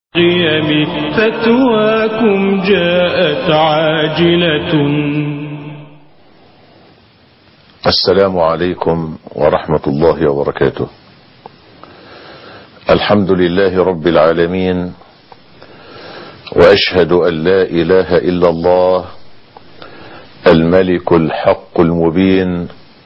قيم فتواكم جاءت عاجلة. السلام عليكم ورحمة الله وبركاته. الحمد لله رب العالمين، وأشهد أن لا إله إلا الله الملك الحق المبين،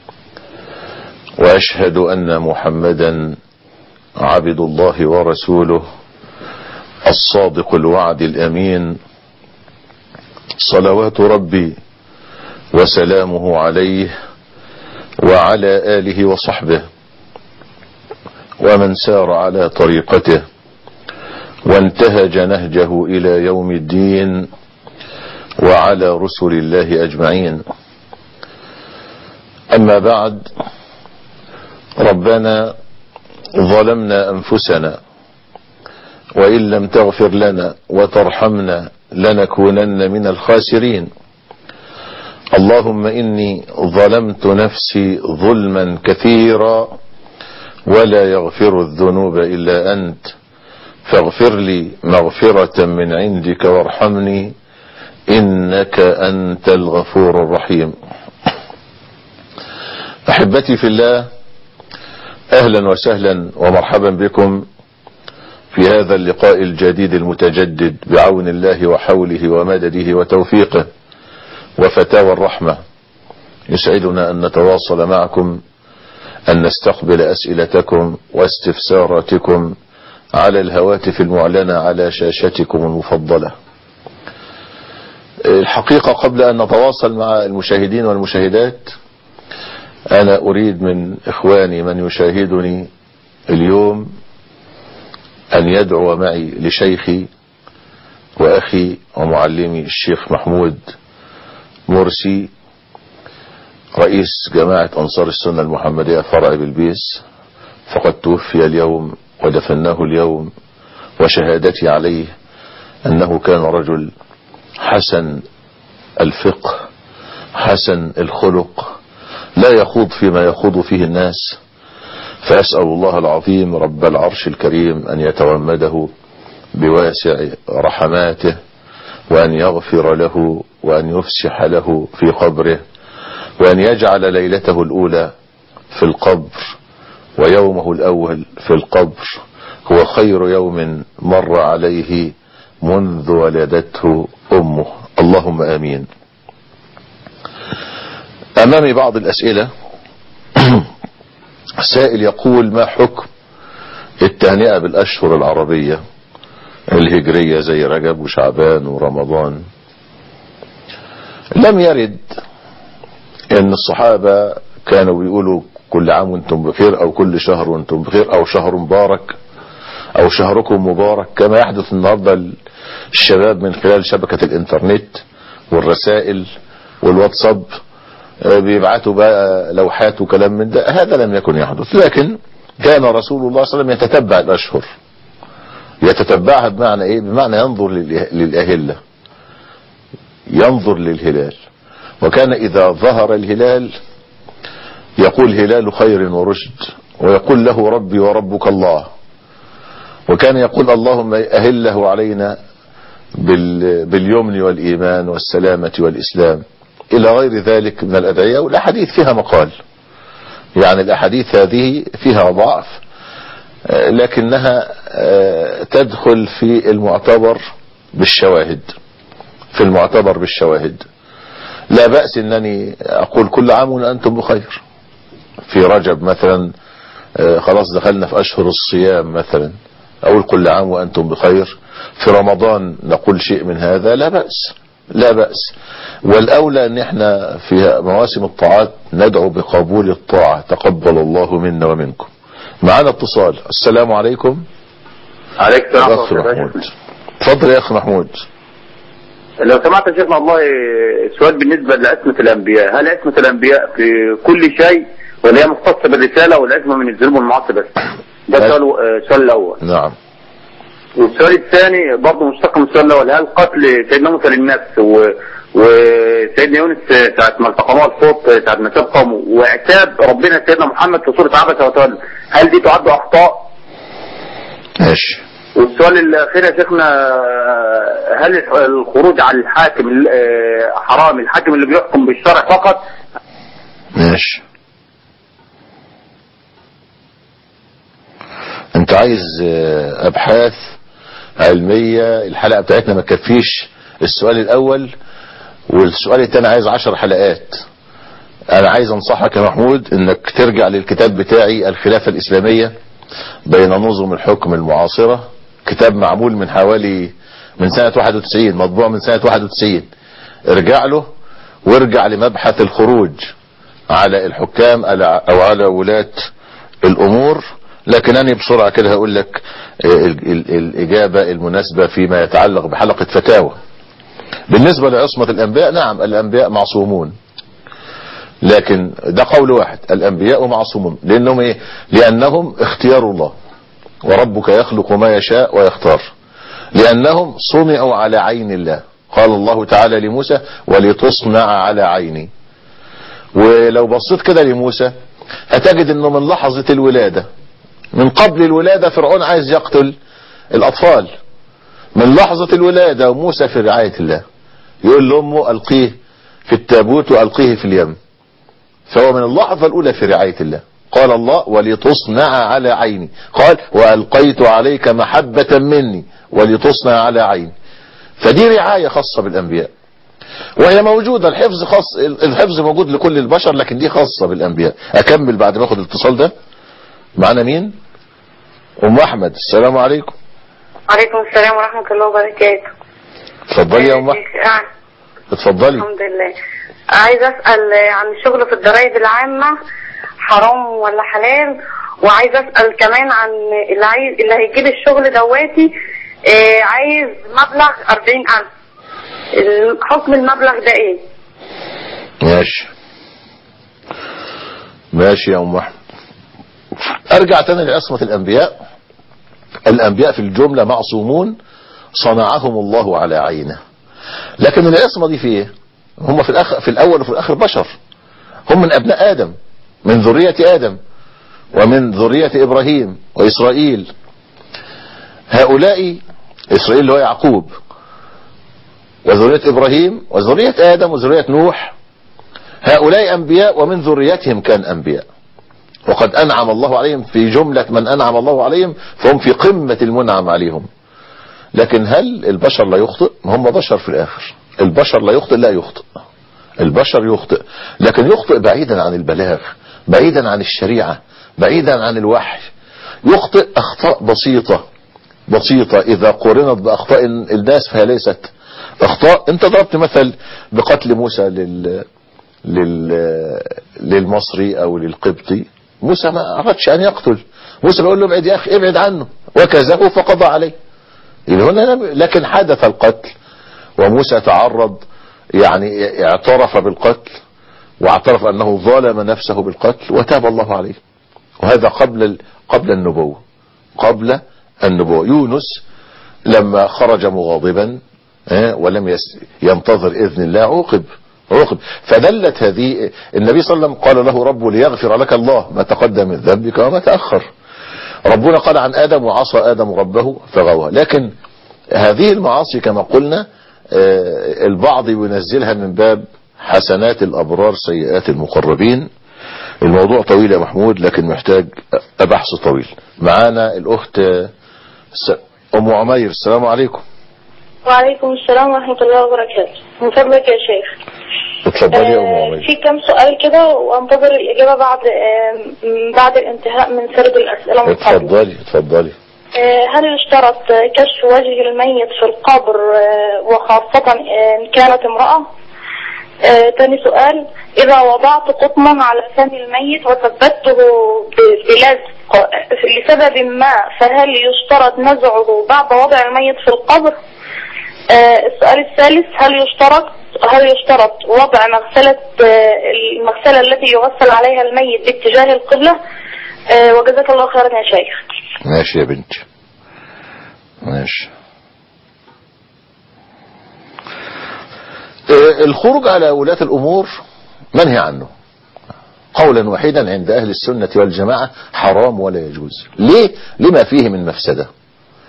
وأشهد أن محمدا عبد الله ورسوله الصادق الوعد الأمين، صلوات ربي وسلامه عليه وعلى آله وصحبه ومن سار على طريقته وانتهج نهجه إلى يوم الدين، وعلى رسل الله أجمعين. أما بعد، ربنا ظلمنا أنفسنا، وإن لم تغفر لنا وترحمنا لنكونن من الخاسرين. اللهم إني ظلمت نفسي ظلما كثيرا، ولا يغفر الذنوب إلا أنت، فاغفر لي مغفرة من عندك وارحمني إنك أنت الغفور الرحيم. أحبتي في الله، أهلا وسهلا ومرحبا بكم في هذا اللقاء الجديد المتجدد بعون الله وحوله ومدده وتوفيقه وفتاوى الرحمة. يسعدنا أن نتواصل معكم، أن نستقبل أسئلتكم واستفساراتكم على الهواتف المعلنة على شاشتكم المفضلة. الحقيقة قبل أن نتواصل مع المشاهدين والمشاهدات، أنا أريد من إخواني من يشاهدني اليوم أن يدعو معي لشيخي وأخي ومعلمي الشيخ محمود مرسي، رئيس جماعة أنصار السنة المحمدية فرع بلبيس، فقد توفي اليوم ودفناه اليوم، وشهادتي عليه أنه كان رجل حسن الفقه حسن الخلق، لا يخوض فيما يخوض فيه الناس. فأسأل الله العظيم رب العرش الكريم أن يتغمده بواسع رحماته، وأن يغفر له، وأن يفسح له في قبره، وأن يجعل ليلته الأولى في القبر ويومه الأول في القبر هو خير يوم مر عليه منذ ولدته أمه. اللهم آمين. أمامي بعض الأسئلة. سائل يقول: ما حكم التهنئة بالأشهر العربية الهجرية زي رجب وشعبان ورمضان؟ لم يرد ان الصحابة كانوا بيقولوا كل عام وانتم بخير، او كل شهر وانتم بخير، او شهر مبارك، او شهركم مبارك، كما يحدث النهاردة الشباب من خلال شبكة الانترنت والرسائل والواتساب، بيبعتوا بقى لوحات وكلام من ده. هذا لم يكن يحدث، لكن كان رسول الله صلى الله عليه وسلم يتتبع الأشهر. يتتبعها بمعنى ايه؟ بمعنى ينظر للأهلة، ينظر للهلال، وكان إذا ظهر الهلال يقول هلال خير ورشد، ويقول له ربي وربك الله، وكان يقول اللهم أهله علينا باليمن والإيمان والسلامة والإسلام، إلى غير ذلك من الأدعية. والأحاديث فيها مقال، يعني الأحاديث هذه فيها ضعف، لكنها تدخل في المعتبر بالشواهد، في المعتبر بالشواهد. لا بأس أنني أقول كل عام وأنتم بخير في رجب مثلا، خلاص دخلنا في أشهر الصيام مثلا، أقول كل عام وأنتم بخير. في رمضان نقول شيء من هذا، لا بأس، لا بأس. والأولى أن احنا في مواسم الطاعات ندعو بقبول الطاعة، تقبل الله منا ومنكم. معنا اتصال. السلام عليكم. عليك السلام أخ محمود، تفضل يا أخ محمود. لو سمعت يا شيخنا، والله سؤال بالنسبة لعصمة الأنبياء. هل عصمة الأنبياء في كل شيء، ولا هي مختصة بالرسالة والعصمة من الذنوب والمعاصي بس؟ ده السؤال الأول. نعم. والسؤال الثاني برضه مشتق من السؤال الأول: هل قتل سيدنا موسى للنفس وسيدنا يونس ساعة ما التقموا الصوت، ساعة ما سبقوا، وعتاب ربنا سيدنا محمد في سورة عبس وتولى، هل دي تعد أخطاء؟ ماشي. والسؤال الأخير يا شيخنا، هل الخروج على الحاكم حرام، الحاكم اللي بيحكم بالشرع فقط؟ ماشي. انت عايز ابحاث علمية، الحلقة بتاعتنا ما تكفيش السؤال الاول، والسؤال الثاني عايز 10 حلقات. انا عايز انصحك يا محمود انك ترجع للكتاب بتاعي الخلافة الاسلامية بين نظم الحكم المعاصرة، كتاب معمول من سنة 91، مطبوع من سنة 91. ارجع له وارجع لمبحث الخروج على الحكام او على ولاة الامور. لكن انا بسرعة كده هقول لك الاجابة المناسبة فيما يتعلق بحلقة فتاوى. بالنسبة لعصمة الانبياء، نعم الانبياء معصومون، لكن ده قول واحد، الانبياء معصومون. لانهم ايه؟ لانهم اختيار الله، وربك يخلق ما يشاء ويختار. لانهم صنعوا على عين الله، قال الله تعالى لموسى ولتصنع على عيني. ولو بصيت كده لموسى هتجد انه من لحظة الولادة، من قبل الولادة فرعون عايز يقتل الاطفال، من لحظة الولادة وموسى في رعاية الله، يقول لأمه القيه في التابوت والقيه في اليم. فهو من اللحظة الاولى في رعاية الله. قال الله ولتصنع على عيني، قال والقيت عليك محبة مني ولتصنع على عيني. فدي رعاية خاصة بالانبياء، وهي موجودة. الحفظ موجود لكل البشر، لكن دي خاصة بالانبياء. اكمل بعد ما اخد الاتصال ده. معنا مين؟ ام احمد، السلام عليكم. وعليكم السلام ورحمة الله وبركاته. اتفضلي يا ام احمد. اتفضلي. الحمد لله. عايز اسأل عن الشغل في الضرائب العامة، حرام ولا حلال؟ وعايز اسأل كمان عن اللي هيجيب الشغل دواتي، عايز مبلغ 40,000، حكم المبلغ ده ايه؟ ماشي يا ام احمد. ارجع تاني لعصمة الانبياء. الانبياء في الجملة معصومون، صنعهم الله على عينه. لكن العصمة دي في ايه؟ هم في الاول وفي الاخر بشر، هم من ابناء ادم، من ذرية ادم ومن ذرية ابراهيم واسرائيل. هؤلاء اسرائيل اللي هو يعقوب، وذرية ابراهيم وذرية ادم وذرية نوح، هؤلاء انبياء ومن ذريتهم كان انبياء، وقد انعم الله عليهم. في جملة من انعم الله عليهم فهم في قمة المنعم عليهم. لكن هل البشر لا يخطئ؟ هم بشر في الاخر. البشر لا يخطئ، لا يخطئ. البشر يخطئ، لكن يخطئ بعيدا عن البلاغ، بعيدا عن الشريعة، بعيدا عن الوحي. يخطئ اخطاء بسيطة اذا قرنت باخطاء الناس فهي ليست اخطاء. انت ضربت مثل بقتل موسى للمصري او للقبطي. موسى ما اردش ان يقتل، موسى بيقول له ابعد يا اخي، ابعد عنه، وكذبه فقضى عليه. لكن حدث القتل، وموسى تعرض، يعني اعترف بالقتل، واعترف انه ظلم نفسه بالقتل، وتاب الله عليه. وهذا قبل النبوة. قبل النبوة يونس لما خرج مغاضبا ولم ينتظر اذن الله عوقب. فدلت هذه. النبي صلى الله عليه وسلم قال له ربه ليغفر لك الله ما تقدم من ذنبك وما تأخر. ربنا قال عن آدم وعصى آدم ربه فغوى. لكن هذه المعاصي كما قلنا البعض ينزلها من باب حسنات الأبرار سيئات المقربين. الموضوع طويل يا محمود، لكن محتاج بحث طويل. معانا الأخت أم عمير، السلام عليكم. وعليكم السلام ورحمة الله وبركاته. من فضلك يا شيخ. اتفضلي يا أم عمير. في كم سؤال كده وانتظر الإجابة بعد الانتهاء من سرد الأسئلة. اتفضلي. هل يشترط كشف وجه الميت في القبر وخاصة إن كانت امرأة؟ ثاني سؤال، إذا وضعت قطنا على فم الميت وثبته بلزق لسبب ما فهل يشترط نزعه بعد وضع الميت في القبر؟ السؤال الثالث، هل يشترط وضع المغسلة التي يغسل عليها الميت باتجاه القبلة؟ وجزاك الله خيرا يا شيخ. ماشي يا بنتي، ماشي. الخروج على ولاة الأمور منهي عنه قولا وحيدا عند أهل السنة والجماعة، حرام ولا يجوز. ليه؟ لما فيه من مفسدة.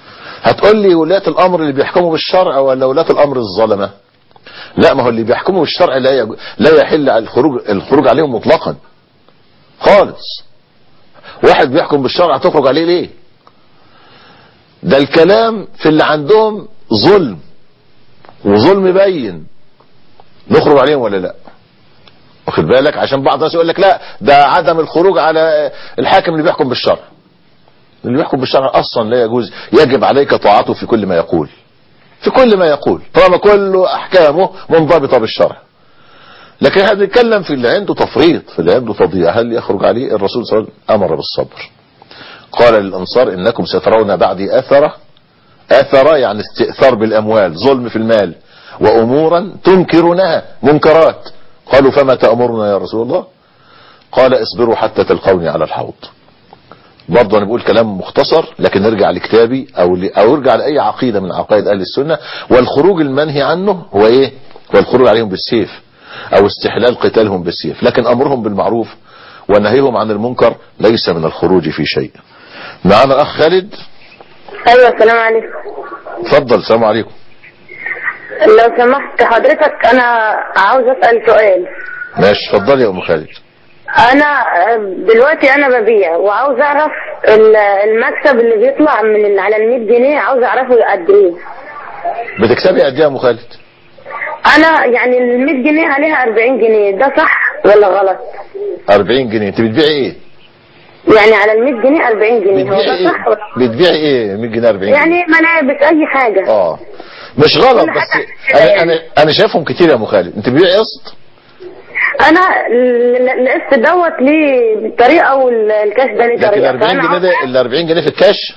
هتقول لي ولاة الامر اللي بيحكموا بالشرع ولا ولاة الامر الظلمة؟ لا، ما هو اللي بيحكموا بالشرع لا يحل الخروج عليهم مطلقا خالص. واحد بيحكم بالشرع تخرج عليه ليه؟ ده الكلام في اللي عندهم ظلم وظلم بين، نخرج عليهم ولا لا؟ واخد بالك؟ عشان بعض الناس يقول لك لا ده عدم الخروج على الحاكم اللي بيحكم بالشرع. اللي بيحكم بالشرع اصلا لا يجوز، يجب عليك طاعته في كل ما يقول، في كل ما يقول طالما كل احكامه منضبطه بالشرع. لكن احنا بنتكلم في اللي عنده تفريط، في اللي عنده تضييع، هل يخرج عليه؟ الرسول صلى الله عليه وسلم امر بالصبر، قال للانصار انكم سترون بعدي اثر يعني استئثار بالاموال، ظلم في المال، وامورا تنكرونها، منكرات. قالوا فما تأمرنا يا رسول الله؟ قال اصبروا حتى تلقوني على الحوض. برضه انا بقول كلام مختصر، لكن نرجع لكتابي او ارجع لاي عقيده من عقائد اهل السنه. والخروج المنهي عنه هو ايه؟ هو الخروج عليهم بالسيف او استحلال قتالهم بالسيف، لكن امرهم بالمعروف ونهيهم عن المنكر ليس من الخروج في شيء. معنا اخ خالد. ايوه السلام عليكم. اتفضل. السلام عليكم. لو سمحت حضرتك انا عاوز اسال سؤال. ماشي اتفضل يا ام خالد. انا دلوقتي انا ببيع وعاوز اعرف المكسب اللي بيطلع من على ال 100 جنيه، عاوز اعرفه قد ايه. بتكسبي قد ايه يا ام خالد؟ انا يعني ال 100 جنيه عليها 40 جنيه، ده صح ولا غلط؟ 40 جنيه انت بتبيعي ايه؟ يعني على ال 100 جنيه 40 جنيه، هو ده صح ولا غلط؟ بتبيعي ايه 100 جنيه 40 جنيه؟ يعني ملابس اي حاجه. مش غلط، بس انا شايفهم كتير يا ام خالد. انت بتبيعي قسط؟ انا القسط دوت ليه طريقه والكاش ده ليه طريقه. لكن 40 جنيه ده، ال 40 جنيه في الكاش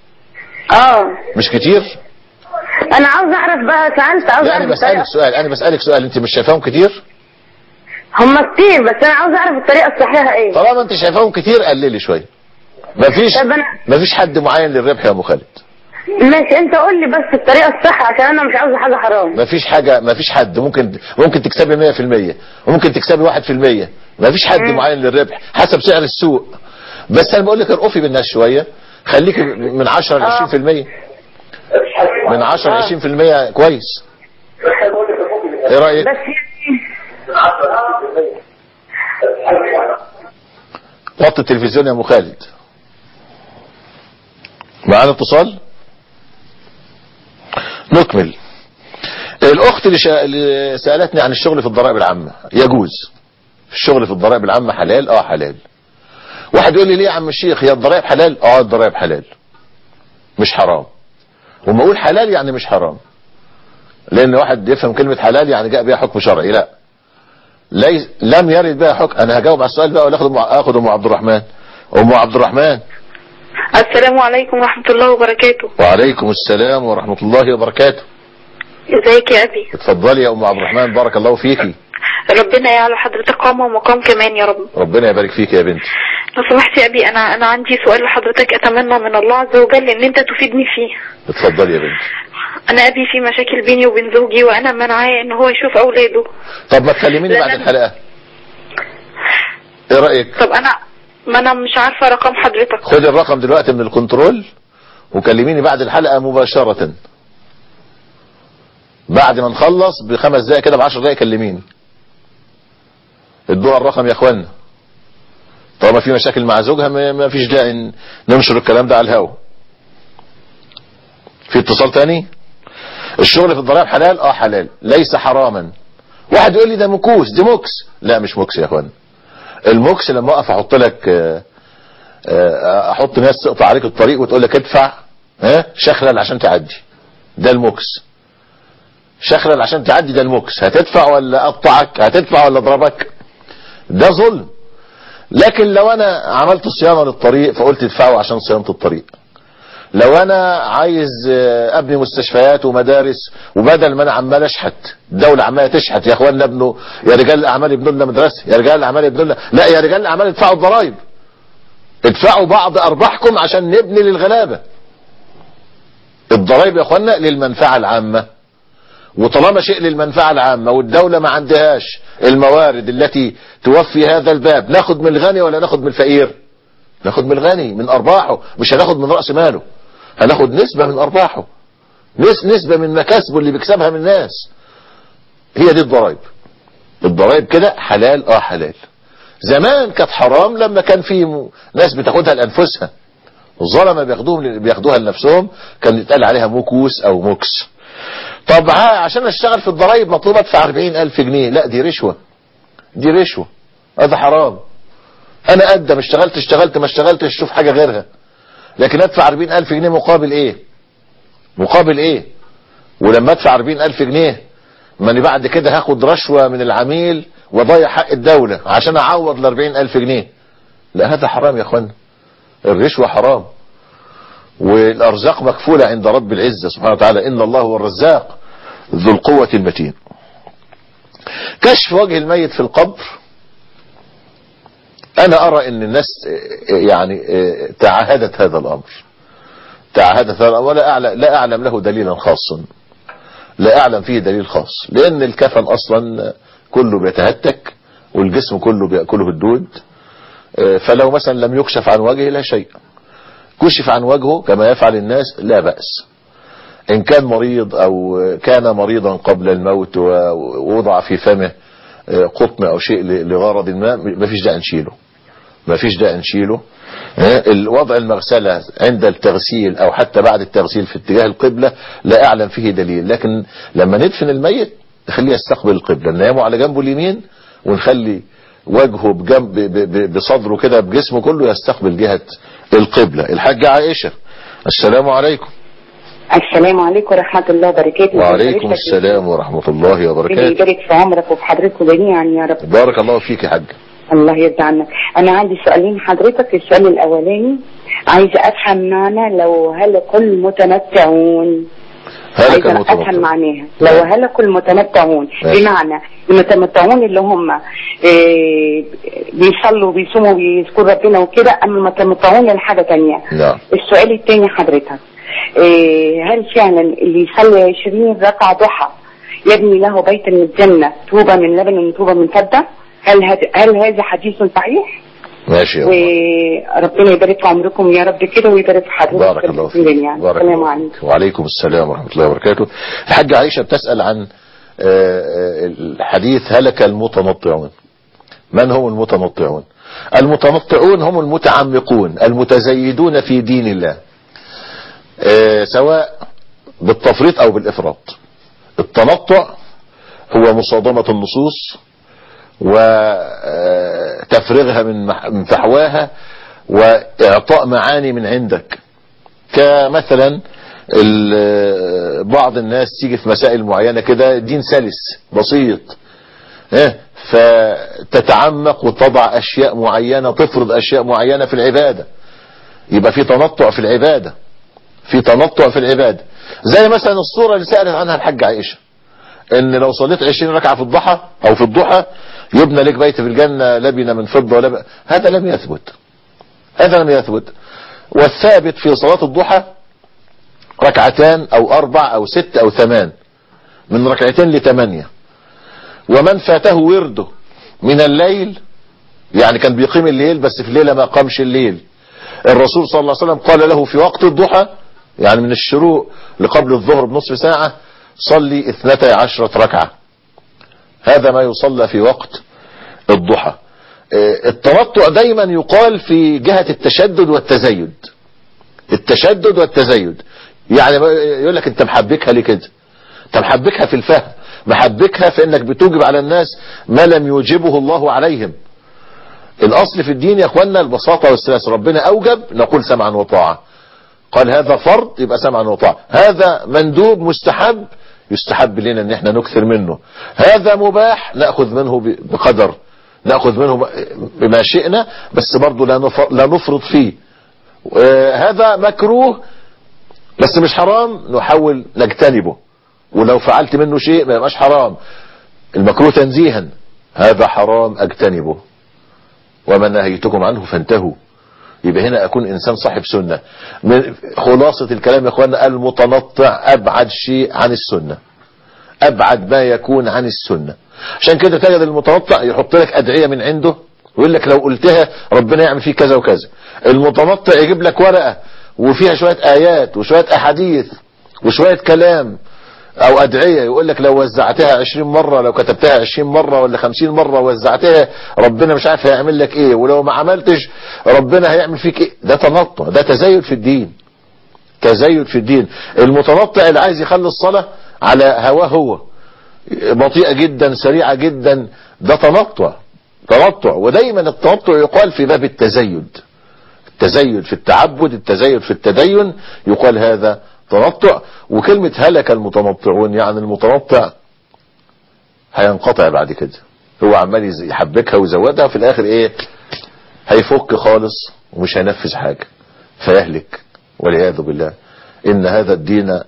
مش كتير. انا عاوز اعرف بقى، سألت عاوز اعرف. انا بسألك سؤال، انت مش شايفاهم كتير؟ هم كتير، بس انا عاوز اعرف الطريقه الصحيحه ايه. طالما انت شايفاهم كتير قللي شويه. مفيش حد معين للربح يا ام خالد. ماشي، انت قول لي بس الطريقه الصح عشان انا مش عاوزه حاجه حرام. مفيش حد ممكن تكسبي 100% وممكن تكسبي 1%. مفيش حد معين للربح حسب سعر السوق. بس انا بقول لك ارقفي بالناس شويه، خليك من 10 ل 20%. من 10 ل 20% كويس. ايه رايك؟ وطي التلفزيون يا ام خالد. معانا اتصال. نكمل. الاخت اللي سألتني عن الشغل في الضرائب العامة، يجوز الشغل في الضرائب العامة حلال؟ حلال. واحد يقول لي ليه يا عم الشيخ هي الضرائب حلال؟ الضرائب حلال مش حرام. وما اقول حلال يعني مش حرام، لان واحد يفهم كلمة حلال يعني جاء بها حكم شرعي. لا، لم يرد بها حكم. انا هجاوب على السؤال بقى ولا اخد ام عبد الرحمن. ام عبد الرحمن. السلام عليكم ورحمة الله وبركاته. وعليكم السلام ورحمة الله وبركاته. ازيك يا ابي؟ اتفضلي يا ام عبد الرحمن، بارك الله فيكي. ربنا يعلى حضرتك قامة ومقام كمان يا رب. ربنا يبارك فيك يا بنتي. لو سمحت يا ابي، انا عندي سؤال لحضرتك، اتمنى من الله عز وجل ان انت تفيدني فيه. اتفضلي يا بنتي. انا ابي في مشاكل بيني وبين زوجي، وانا منعاه ان هو يشوف اولاده. طب ما تكلميني بعد الحلقة، ايه رأيك؟ طب ما انا مش عارفة رقم حضرتك. خد الرقم دلوقتي من الكنترول وكلميني بعد الحلقة مباشرة. بعد ما نخلص ب5 دقايق كده، ب10 دقايق كلميني. ادوها الرقم يا اخوانا. طالما في مشاكل مع زوجها ما فيش داعي ننشر الكلام ده على الهوا. في اتصال تاني. الشغل في الضرائب حلال؟ حلال ليس حراما. واحد يقول لي ده مكوس، دي موكس. لا مش موكس يا اخوانا. الموكس لما اقف احط لك احط ناس تقطع عليك الطريق وتقول لك ادفع شخلل عشان تعدي، ده الموكس. شخلل عشان تعدي ده الموكس. هتدفع ولا اقطعك؟ هتدفع ولا اضربك؟ ده ظلم. لكن لو انا عملت صيانة للطريق فقلت ادفعوا عشان صيانة الطريق. لو انا عايز ابني مستشفيات ومدارس، وبدل ما انا عمال اشحت، الدولة عمالة تشحت يا اخوانا ابنوا، يا رجال الاعمال ابنوا لنا مدرسة، يا رجال الاعمال ابنوا لنا، لا يا رجال الاعمال ادفعوا الضرائب، ادفعوا بعض ارباحكم عشان نبني للغلابة. الضرائب يا اخوانا للمنفعة العامة، وطالما شيء للمنفعة العامة والدولة ما عندهاش الموارد التي توفي هذا الباب، ناخد من الغني ولا ناخد من الفقير؟ ناخد من الغني، من ارباحه، مش هناخد من رأس ماله. هناخد نسبة من ارباحه، نسبة من مكاسبه اللي بيكسبها من الناس. هي دي الضرائب. الضرائب كده حلال، حلال. زمان كانت حرام لما كان في ناس بتاخدها لانفسها، الظلمه بياخدوها لنفسهم، كان يتقال عليها موكوس او موكس. طب عشان اشتغل في الضرائب مطلوب ادفع 40,000 جنيه، لا دي رشوه، دي رشوه، هذا حرام. انا اقدم اشتغلت ما اشتغلتش شوف حاجه غيرها، لكن ادفع 40,000 جنيه مقابل ايه؟ مقابل ايه؟ ولما ادفع 40,000 جنيه ماني بعد كده هاخد رشوه من العميل وضيع حق الدوله عشان اعوض ال 40,000 جنيه. لا هذا حرام يا اخوانا، الرشوة حرام. والارزاق مكفولة عند رب العزة سبحانه وتعالى، ان الله هو الرزاق ذو القوة المتين. كشف وجه الميت في القبر، انا ارى ان الناس يعني تعاهدت هذا الامر، ولا لا اعلم له دليلا خاصا، لا اعلم فيه دليل خاص، لان الكفن اصلا كله بيتهتك والجسم كله بيأكله الدود. فلو مثلا لم يكشف عن وجهه لا شيء، كشف عن وجهه كما يفعل الناس لا بأس. إن كان مريض أو كان مريضا قبل الموت ووضع في فمه قطن أو شيء لغرض ما فيش داعي نشيله، ما فيش داعي نشيله. الوضع المغسلة عند التغسيل أو حتى بعد التغسيل في اتجاه القبلة لا أعلم فيه دليل، لكن لما ندفن الميت نخليه يستقبل القبلة، ننامه على جنبه اليمين ونخلي وجهه بجنب بصدره كده بجسمه كله يستقبل جهة القبلة. الحاجة عائشة، السلام عليكم. السلام عليكم ورحمة الله وبركاته. وعليكم السلام ورحمة الله وبركاته. يبارك في عمرك وفي حضرتكم جميعا يا رب. بارك الله فيك يا حاج. الله يرضى عنك. أنا عندي سؤالين حضرتك. السؤال الأولاني عايزة أفهم معنى لو هلك المتمتعون، عايزة أفهم معناها. لو هلك المتمتعون بمعنى المتمتعون اللي هم بيصلوا وبيصوموا وبيذكروا ربنا وكده، أما المتمتعون لحاجة تانية. لا. السؤال الثاني حضرتك، هل فعلا اللي يصلي 20 ركعة ضحى يبني له بيتا من الجنة طوبة من لبن وطوبة من فضة؟ هل هذا حديث صحيح؟ ماشي. وربنا يبارك في عمركم يا رب كده ويبارك في حضرتك. بارك الله فيك. السلام عليكم. وعليكم السلام ورحمة الله وبركاته. الحاجة عائشة بتسأل عن الحديث هلك المتنطعون. من هم المتنطعون؟ المتنطعون هم المتعمقون المتزيدون في دين الله، سواء بالتفريط او بالافراط. التنطع هو مصادمة النصوص وتفريغها من فحواها واعطاء معاني من عندك، كمثلا بعض الناس تيجي في مسائل معينة كده الدين سلس بسيط، فتتعمق وتضع اشياء معينة، تفرض اشياء معينة في العبادة، يبقى في تنطع في العبادة، في تنطع في العبادة. زي مثلا الصورة اللي سألت عنها الحاجة عائشة، ان لو صليت 20 ركعة في الضحى او في الضحى يبنى لك بيت في الجنة لبنة من فضة هذا لم يثبت، هذا لم يثبت. والثابت في صلاة الضحى ركعتان او 4 او 6 او 8، من ركعتين ل8. ومن فاته ورده من الليل، يعني كان بيقيم الليل بس في الليلة ما قامش الليل، الرسول صلى الله عليه وسلم قال له في وقت الضحى، يعني من الشروق لقبل الظهر بنصف ساعة، صلي 12 ركعة. هذا ما يصلى في وقت الضحى. التنطع دايما يقال في جهة التشدد والتزيد، التشدد والتزيد، يعني يقول لك انت محبكها ليه كده؟ انت محبكها في الفهم، محبكها في انك بتوجب على الناس ما لم يوجبه الله عليهم. الاصل في الدين يا اخوانا البساطة والسلاسة، ربنا اوجب نقول سمعا وطاعة، قال هذا فرض يبقى سمعا وطاعة، هذا مندوب مستحب يستحب لنا ان احنا نكثر منه، هذا مباح نأخذ منه بقدر، نأخذ منه بما شئنا بس برضو لا نفرط فيه. هذا مكروه بس مش حرام نحاول نجتنبه، ولو فعلت منه شيء ما يبقاش حرام. المكروه تنزيها، هذا حرام اجتنبه، وما نهيتكم عنه فانتهوا. يبقى هنا اكون انسان صاحب سنة. من خلاصة الكلام يا اخوانا المتنطع ابعد شيء عن السنة، ابعد ما يكون عن السنة. عشان كده تجد المتنطع يحط لك ادعية من عنده ويقول لك لو قلتها ربنا يعمل فيك كذا وكذا. المتنطع يجيب لك ورقة وفيها شوية آيات وشوية أحاديث وشوية كلام او ادعية، يقول لك لو وزعتها 20 مرة، لو كتبتها 20 مرة ولا 50 مرة وزعتها ربنا مش عارف هيعمل لك ايه، ولو ما عملتش ربنا هيعمل فيك ايه. ده تنطع، ده تزايد في الدين، تزايد في الدين. المتنطع اللي عايز يخلي الصلاة على هواه هو، بطيئة جدا سريعة جدا، ده تنطع. تنطع. ودايما التنطع يقال في باب التزايد، التزايد في التعبد، التزايد في التدين، يقال هذا تنطع. وكلمة هلك المتنطعون يعني المتنطع هينقطع بعد كده، هو عمال يحبكها ويزودها، في الاخر ايه؟ هيفك خالص ومش هينفذ حاجة فيهلك والعياذ بالله. ان هذا الدين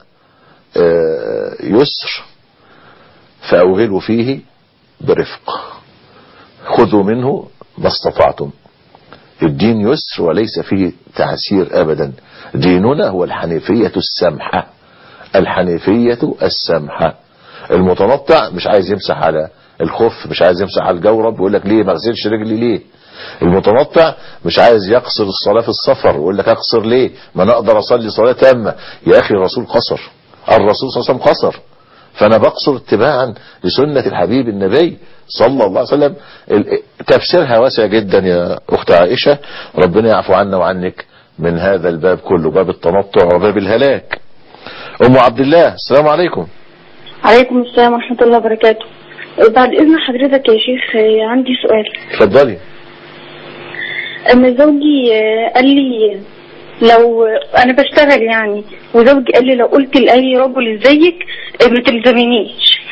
يسر فأوغلوا فيه برفق، خذوا منه ما استطعتم. الدين يسر وليس فيه تعسير أبدا. ديننا هو الحنيفية السمحة، الحنيفية السمحة. المتنطع مش عايز يمسح على الخف، مش عايز يمسح على الجورب، يقول لك ليه ما اغسلش رجلي ليه. المتنطع مش عايز يقصر الصلاة في السفر، يقول لك اقصر ليه، ما انا اقدر اصلي صلاة تامة. يا اخي الرسول قصر، الرسول صلى الله عليه وسلم قصر، فانا بقصر اتباعا لسنة الحبيب النبي صلى الله عليه وسلم. تفسيرها واسع جدا يا اخت عائشة، ربنا يعفو عنا وعنك من هذا الباب كله، باب التنطع وباب الهلاك. ام عبد الله السلام عليكم. عليكم السلام ورحمة الله وبركاته. بعد اذن حضرتك يا شيخ عندي سؤال. اتفضلي. اما زوجي قال لي لو انا بشتغل يعني، وزوجي قال لي لو قلت لاي رجل زيك ما تلزمنيش.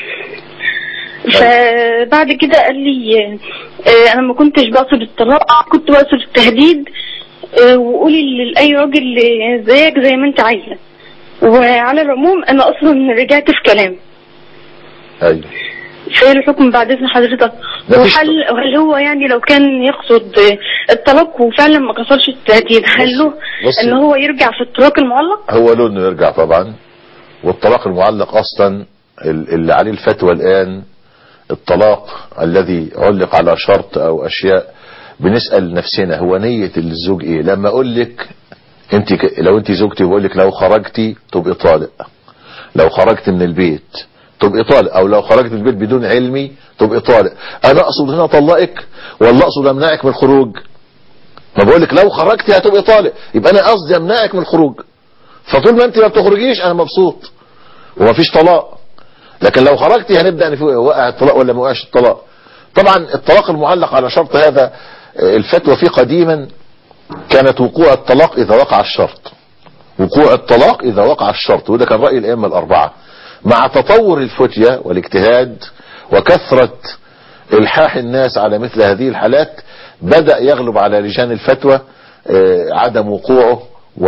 فبعد كده قال لي انا ما كنتش بقصد الطلاق، كنت بقصد التهديد، وقولي لاي راجل زيك زي ما انت عايزه. وعلى العموم انا اصلا رجعت في كلام. ايوه. فايه الحكم بعد اذن حضرتك؟ وهل هو يعني لو كان يقصد الطلاق وفعلا ما كسرش التهديد، هل له ان هو يرجع في الطلاق المعلق؟ هو له انه يرجع طبعا. والطلاق المعلق اصلا اللي عليه الفتوى الان الطلاق الذي علق على شرط او اشياء، بنسأل نفسنا هو نية الزوج ايه. لما اقول لك انت لو انت زوجتي بقول لك لو خرجتي تبقي طالق، لو خرجت من البيت تبقي طالق، او لو خرجت من البيت بدون علمي تبقي طالق، انا اقصد هنا اطلقك ولا اقصد امنعك من الخروج؟ ما بقول لك لو خرجتي هتبقي طالق، يبقى انا قصدي امنعك من الخروج. فطول ما انت ما بتخرجيش انا مبسوط ومفيش طلاق. لكن لو خرجتي هنبدأ وقع الطلاق ولا ما وقعش الطلاق. طبعا الطلاق المعلق على شرط هذا الفتوى فيه قديما كانت وقوع الطلاق اذا وقع الشرط، وقوع الطلاق اذا وقع الشرط، وده كان رأي الائمة الاربعة. مع تطور الفتية والاجتهاد وكثرة الحاح الناس على مثل هذه الحالات، بدأ يغلب على لجان الفتوى عدم وقوعه،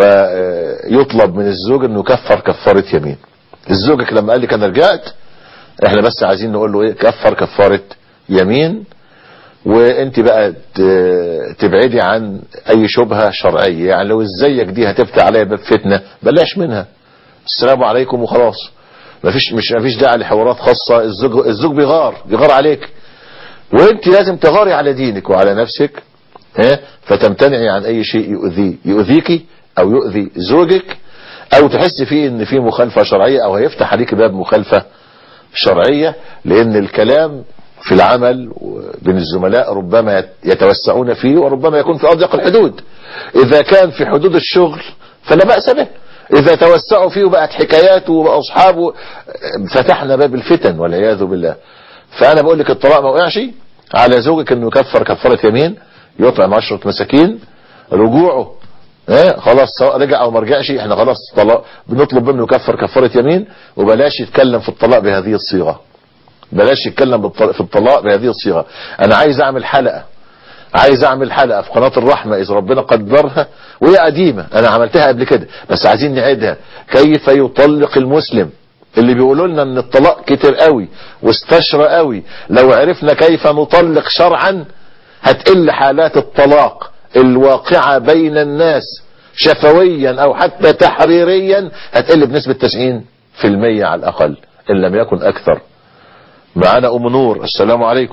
ويطلب من الزوج انه يكفر كفارة يمين. الزوجك لما قال لك انا رجعت، احنا بس عايزين نقول له ايه؟ كفر كفارة يمين، وانت بقى تبعدي عن اي شبهة شرعية. يعني لو ازيك دي هتفتح عليها باب فتنة بلاش منها، السلام عليكم وخلاص. مفيش داعي لحوارات خاصة. الزوج بيغار عليك، وانت لازم تغاري على دينك وعلى نفسك، فتمتنعي عن اي شيء يؤذيكي او يؤذي زوجك، او تحس فيه ان فيه مخالفة شرعية او هيفتح عليك باب مخالفة شرعية. لان الكلام في العمل بين الزملاء ربما يتوسعون فيه وربما يكون في اضيق الحدود. اذا كان في حدود الشغل فلا بأس به، اذا توسعوا فيه وبقت حكاياته واصحابه فتحنا باب الفتن والعياذ بالله. فانا بقول لك الطلاق ما وقعش على زوجك انه يكفر كفارة يمين، يطعم 10 مساكين. رجوعه خلاص سواء رجع او ما رجعش، احنا خلاص طلاق، بنطلب منه يكفر كفارة يمين. وبلاش يتكلم في الطلاق بهذه الصيغة، بلاش يتكلم في الطلاق بهذه الصيغة. انا عايز اعمل حلقة في قناة الرحمة اذا ربنا قدرها، وهي قديمة انا عملتها قبل كده بس عايزين نعيدها. كيف يطلق المسلم اللي بيقولوا لنا ان الطلاق كتير قوي واستشرى قوي. لو عرفنا كيف نطلق شرعا هتقل حالات الطلاق الواقعة بين الناس شفويا او حتى تحريريا، هتقل بنسبة 90% على الاقل ان لم يكن اكثر. معنا ام نور السلام عليكم.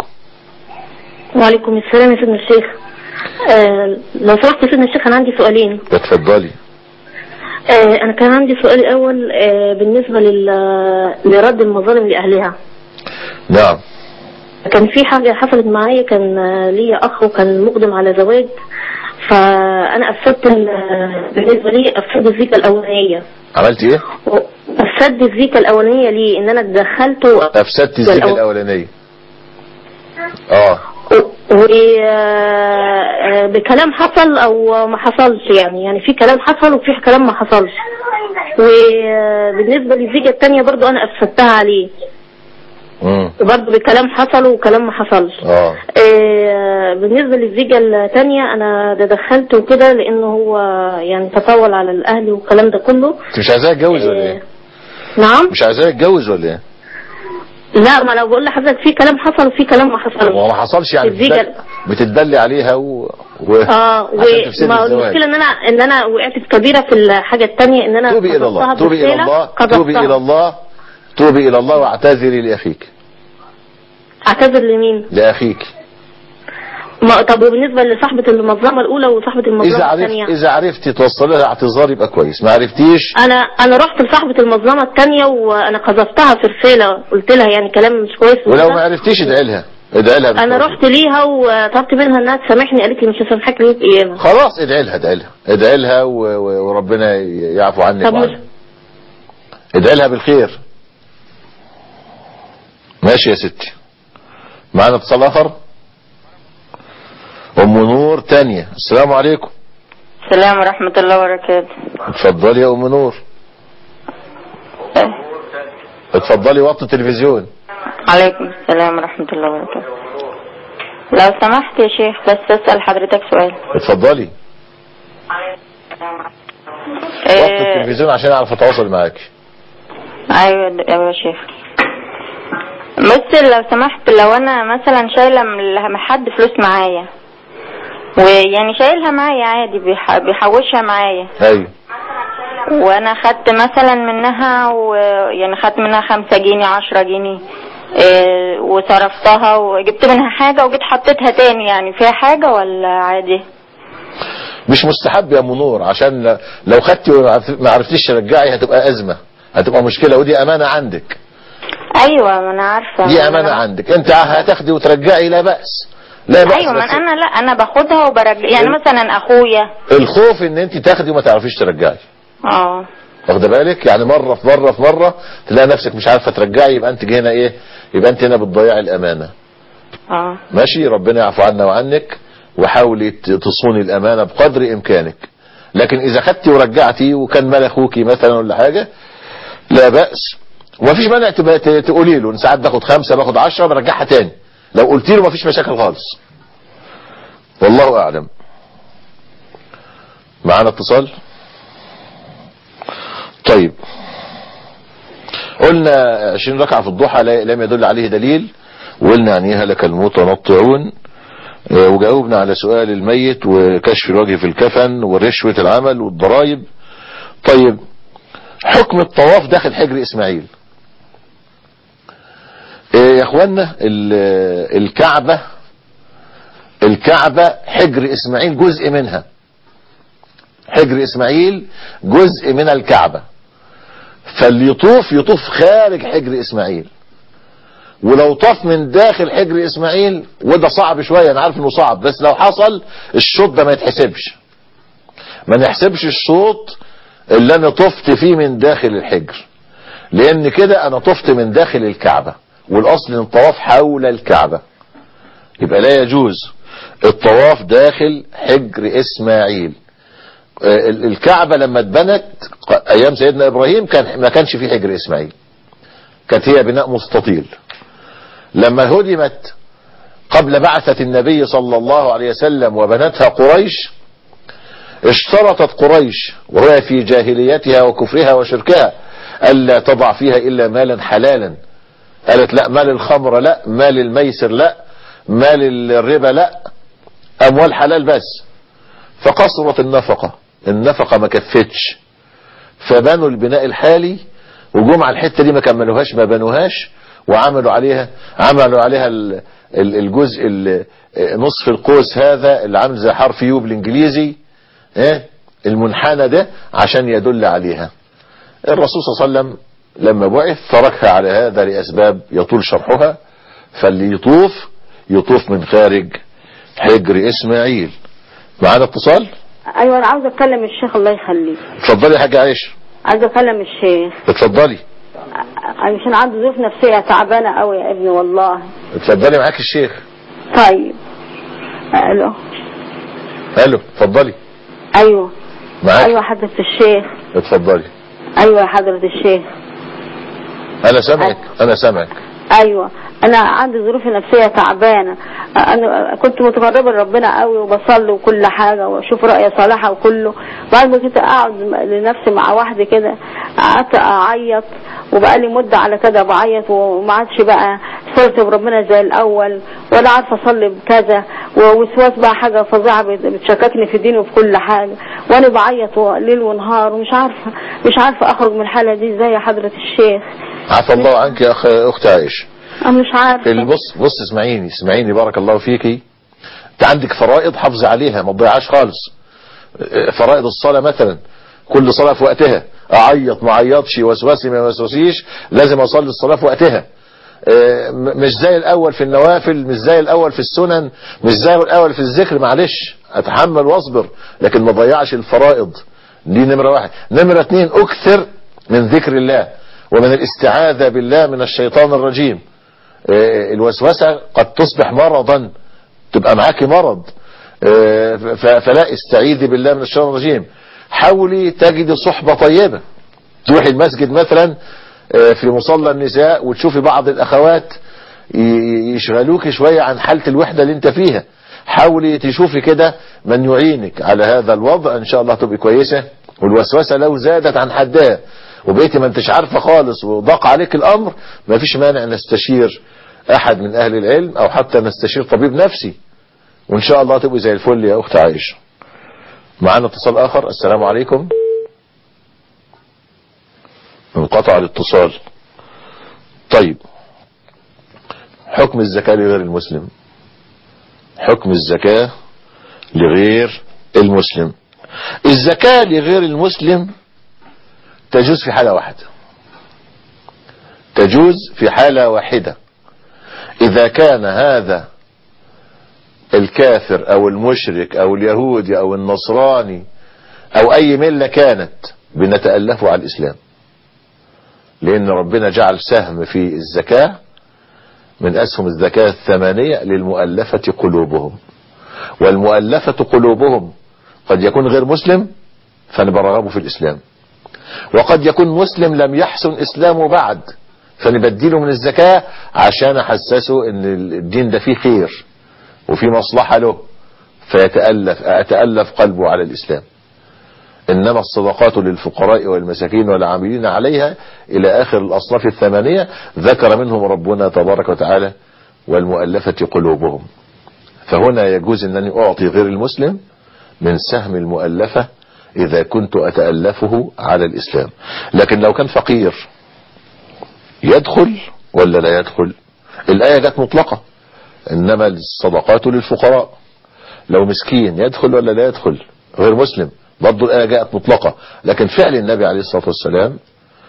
وعليكم السلام يا سيدنا الشيخ. لو سمحت يا سيدنا الشيخ انا عندي سؤالين. اتفضلي. أنا كان عندي سؤال أول بالنسبة لرد المظالم لأهلها. نعم. كان في حاجة حصلت معايا، كان لي أخ وكان مقدم على زواج، فأنا أفسدت بالنسبة لي أفسد الزيكة الأولانية. عملت إيه؟ أفسدت الزيكة الأولانية لي إن أنا اتدخلت. أفسدت الزيكة الأولانية. بكلام حصل او ما حصلش، يعني في كلام حصل وفي كلام ما حصلش. وبالنسبه للزيجه الثانيه برضو انا افسدتها عليه برضو بكلام حصل وكلام ما حصلش. بالنسبه للزيجه الثانيه انا تدخلت وكده لانه هو يعني تطاول على الاهل والكلام ده كله. انت مش عايزاه يتجوز ولا ايه؟ نعم مش عايزاه يتجوز ولا ايه؟ لا، ما لو بقول لحضرتك في كلام حصل وفي كلام ما حصلش. وما حصلش يعني بتتدلي عليها ما المشكله ان انا وقعت في كبيره في الحاجه الثانيه، ان انا توبي الى الله توبي الى الله توبي الى الله توبي الى الله واعتذري لاخيك. اعتذر لمين؟ لاخيك. طب وبالنسبه لصاحبه المنظمه الاولى وصاحبه المنظمه الثانيه؟ اذا عرفتي توصلي لها اعتذار يبقى كويس، ما عرفتيش انا رحت لصاحبه المنظمه الثانيه وانا قذفتها في رساله، قلت لها يعني كلام مش كويس. ولو ما عرفتيش ادعي لها انا رحت ليها وطلبت منها انها تسامحني، قالت لي مش هسامحك ليه قيامه. خلاص ادعي لها وربنا يعفو عنك وعنك. ادعي لها بالخير. ماشي يا ستي. معانا اتصال اخر. ام نور تانية. السلام عليكم. السلام ورحمة الله وبركاته. اتفضلي يا ام نور. اتفضلي وطي التلفزيون. عليكم السلام ورحمة الله وبركاته. لو سمحت يا شيخ بس اسأل حضرتك سؤال. اتفضلي. وطي التلفزيون عشان اعرف اتواصل معاك. ايوه يا شيخ. بس لو سمحت، لو انا مثلا شايله من حد فلوس معايا ويعني شايلها معايا عادي بيحوشها معايا. ايوه. وانا خدت مثلا منها ويعني خدت منها 5 جنيه 10 جنيه وصرفتها وجبت منها حاجة وجيت حطيتها تاني، يعني فيها حاجة ولا عادي؟ مش مستحب يا ام نور، عشان لو خدتي وما عرفتيش ترجعي هتبقى ازمة، هتبقى مشكلة، ودي امانة عندك. ايوه ما انا عارفة دي امانة عندك، انت هتاخدي وترجعي لا بأس. لا بأس. ايوه ما انا باخدها وبرجع، يعني مثلا اخويا. الخوف ان انت تاخدي وما تعرفيش ترجعي. واخده بالك؟ يعني مرة في مرة تلاقي نفسك مش عارفة ترجعي، يبقى انت هنا ايه؟ يبقى انت هنا بتضيعي الامانة. ماشي، ربنا يعفو عنا وعنك، وحاولي تصوني الامانة بقدر امكانك. لكن اذا خدتي ورجعتي وكان مال اخوكي مثلا ولا حاجة لا بأس، ومفيش مانع تقولي له ساعات باخد 5 باخد 10 برجعها تاني، لو قلتي له مفيش مشاكل خالص. والله اعلم. معانا اتصال. طيب قلنا 20 ركعة في الضحى لم يدل عليه دليل، وقلنا يعني هلك المتنطعون، وجاوبنا على سؤال الميت وكشف الوجه في الكفن ورشوة العمل والضرائب. طيب حكم الطواف داخل حجر اسماعيل. يا اخوانا الكعبة حجر اسماعيل جزء منها، حجر اسماعيل جزء من الكعبة، فاللي يطوف خارج حجر اسماعيل. ولو طاف من داخل حجر اسماعيل، وده صعب شوية انا عارف انه صعب، بس لو حصل الشوط ده ما يتحسبش، ما نحسبش الشوط اللي انا طفت فيه من داخل الحجر، لان كده انا طفت من داخل الكعبة، والاصل ان الطواف حول الكعبة، يبقى لا يجوز الطواف داخل حجر اسماعيل. الكعبة لما اتبنت ايام سيدنا ابراهيم ما كانش فيه حجر اسماعيل، كانت هي بناء مستطيل. لما هدمت قبل بعثة النبي صلى الله عليه وسلم وبنتها قريش، اشترطت قريش وهي في جاهليتها وكفرها وشركها ألا تضع فيها إلا مالا حلالا. قالت لا، مال الخمر لا، مال الميسر لا، مال الربا لا، أموال حلال بس. فقصرت النفقة ما كفتش، فبنوا البناء الحالي، وجم على الحتة دي ما كملوهاش، ما بنوهاش، وعملوا عليها الجزء نصف القوس هذا اللي عامل زي حرف يو بالانجليزي، المنحنى ده عشان يدل عليها. الرسول صلى الله عليه وسلم لما بعث تركها على هذا لأسباب يطول شرحها، فاللي يطوف من خارج حجر إسماعيل. معانا اتصال؟ ايوه انا عاوزه اكلم الشيخ الله يخليك. اتفضلي يا حاجة عائشة. عايزه اكلم الشيخ. اتفضلي. عشان عنده ظروف نفسيه تعبانه قوي يا ابني والله. اتفضلي معاك الشيخ. طيب. الو. اتفضلي. ايوه معاك. ايوه حضرة الشيخ. اتفضلي. ايوه يا حضرة الشيخ. انا سامعك. ايوه انا عندي ظروف نفسيه تعبانه. انا كنت متقربه لربنا قوي وبصلي وكل حاجه واشوف رؤيه صالحه وكله. بعد ما كنت اقعد لنفسي مع واحده كده قعدت اعيط، وبقى لي مده على كده بعيط وما عادش بقى صلت بربنا زي الاول ولا عارفه اصلي بكذا، ووسواس بقى حاجه فظيعه بتشككني في ديني وفي كل حاجه، وانا بعيط ليل ونهار ومش عارفه اخرج من الحاله دي ازاي يا حضره الشيخ. عفى الله عنك يا اخت عائشه. انا مش عارفه. بص اسمعيني بارك الله فيكي. انت عندك فرائض حافظ عليها ما تضيعهاش خالص. فرائض الصلاه مثلا كل صلاه في وقتها، اعيط ما اعيطش وسوسي ما وسوسيش لازم اصلي الصلاه في وقتها. مش زي الاول في النوافل، مش زي الاول في السنن، مش زي الاول في الذكر، معلش اتحمل واصبر، لكن ما ضيعش الفرائض. دي نمره واحد. نمره اتنين اكثر من ذكر الله ومن الاستعاذة بالله من الشيطان الرجيم. الوسوسة قد تصبح مرضا، تبقى معاكي مرض، فلا استعيذي بالله من الشيطان الرجيم. حاولي تجدي صحبة طيبة، تروحي المسجد مثلا في مصلى النساء وتشوفي بعض الأخوات يشغلوك شوية عن حالة الوحدة اللي انت فيها. حاولي تشوفي كده من يعينك على هذا الوضع، ان شاء الله تبقي كويسة. والوسوسة لو زادت عن حدها وبقيتي ما انتش عارفة خالص وضاق عليك الامر، ما فيش مانع نستشير احد من اهل العلم او حتى نستشير طبيب نفسي، وان شاء الله تبقي زي الفل يا اخت عائشة. معانا اتصال اخر. السلام عليكم. انقطع الاتصال. طيب، حكم الزكاة لغير المسلم. حكم الزكاة لغير المسلم. الزكاة لغير المسلم تجوز في حالة واحدة. تجوز في حالة واحدة إذا كان هذا الكافر أو المشرك أو اليهودي أو النصراني أو أي ملة كانت بنتألفه على الإسلام، لأن ربنا جعل سهم في الزكاة من أسهم الزكاة 8 للمؤلفة قلوبهم. والمؤلفة قلوبهم قد يكون غير مسلم فنبرغبه في الإسلام، وقد يكون مسلم لم يحسن إسلامه بعد فنبدله من الزكاة عشان أحسسه أن الدين ده فيه خير وفيه مصلحة له فيتألف قلبه على الإسلام. إنما الصدقات للفقراء والمساكين والعاملين عليها إلى آخر الأصناف 8 ذكر منهم ربنا تبارك وتعالى والمؤلفة قلوبهم. فهنا يجوز أنني أعطي غير المسلم من سهم المؤلفة إذا كنت أتألفه على الإسلام. لكن لو كان فقير يدخل ولا لا يدخل؟ الآية جت مطلقة، إنما الصدقات للفقراء. لو مسكين يدخل ولا لا يدخل؟ غير مسلم برضو الآية جاءت مطلقة. لكن فعل النبي عليه الصلاة والسلام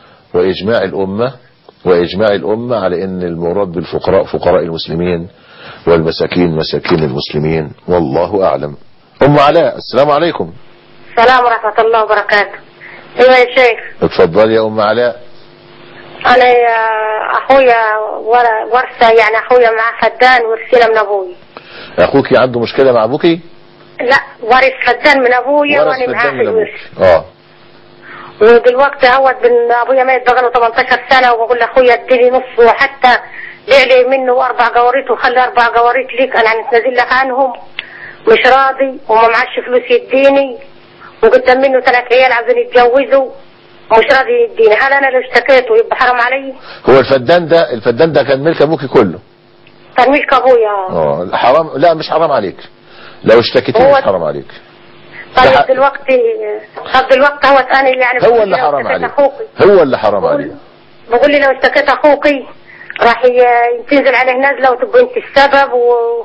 وإجماع الأمة على أن المراد بالفقراء فقراء المسلمين والمساكين مساكين المسلمين، والله أعلم. أم علاء، السلام عليكم. السلام ورحمة الله وبركاته. ايوه يا شيخ. اتفضلي يا أم علاء. أنا أخويا ورثة، يعني أخويا معاه فدان ورثنا من أبوي. أخوك عنده مشكلة مع أبوكي؟ لا، ورث فدان من أبويا وأنا معاه في الورث. ودلوقتي هو أبويا مات بقاله 18 سنة، وبقول لأخويا اديني نص، وحتى بيع لي منه 4 جواريت وخلي 4 جواريت ليك، أنا هنتنازل لك عنهم. مش راضي وما معاش فلوس يديني، وقدام منه 3 عيال عايزين يتجوزوا مش راضي يديني. هل انا لو اشتكيته يبقى حرام علي؟ هو الفدان ده كان ملك ابوكي كله؟ كان ملك ابويا. حرام؟ لا مش حرام عليك، لو اشتكيتيه مش حرام عليك. طيب دلوقتي هو ثاني يعني هو اللي حرام عليك، هو اللي حرام عليك. بقول لي لو اشتكيت اخوكي راح تنزل عليه نزله وتبقى انت السبب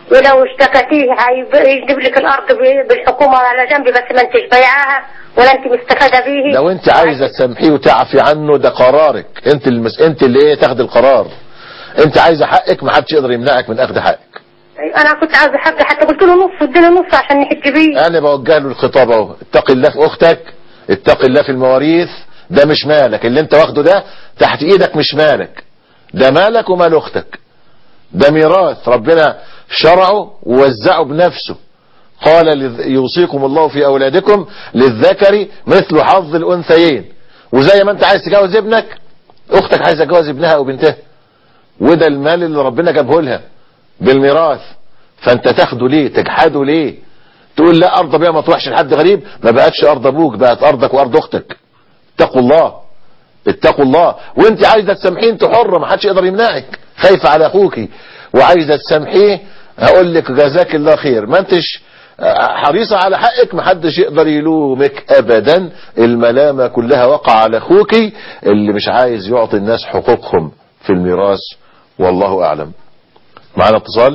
ولو اشتكتيه هيجيب لك الارض بالحكومه على جنب، بس ما انتش بايعاها ولا انت مستفاده بيه. لو انت عايزه تسامحيه وتعفي عنه ده قرارك انت، انت اللي ايه تاخد القرار. انت عايزه حقك، ما حدش يقدر يمنعك من اخذ حقك. انا كنت عايزه حقي، حتى قلت له نص، اديني نص عشان نحج بيه. انا بوجه له الخطاب اهو، اتقي الله في اختك، اتقي الله في المواريث، ده مش مالك اللي انت واخده، ده تحت ايدك مش مالك، ده مالك ومال اختك، ده ميراث ربنا شرعه ووزعه بنفسه. قال يوصيكم الله في اولادكم للذكر مثل حظ الانثيين. وزي ما انت عايز تجوز ابنك، اختك عايزه تجوز ابنها او بنتها، وده المال اللي ربنا جابه لها بالميراث، فانت تاخده ليه؟ تجحده ليه؟ تقول لا ارضى بيها ما تروحش لحد غريب، ما بقتش ارض ابوك، بقت ارضك وارض اختك. اتقوا الله، اتقوا الله. وانت عايزه تسامحيه انت حره، ما حدش يقدر يمنعك، خايفه على اخوكي وعايزه تسامحيه، هقول لك جزاك الله خير. ما انتش حريصه على حقك، ما حدش يقدر يلومك ابدا، الملامه كلها وقع على اخوكي اللي مش عايز يعطي الناس حقوقهم في الميراث، والله اعلم. معنا اتصال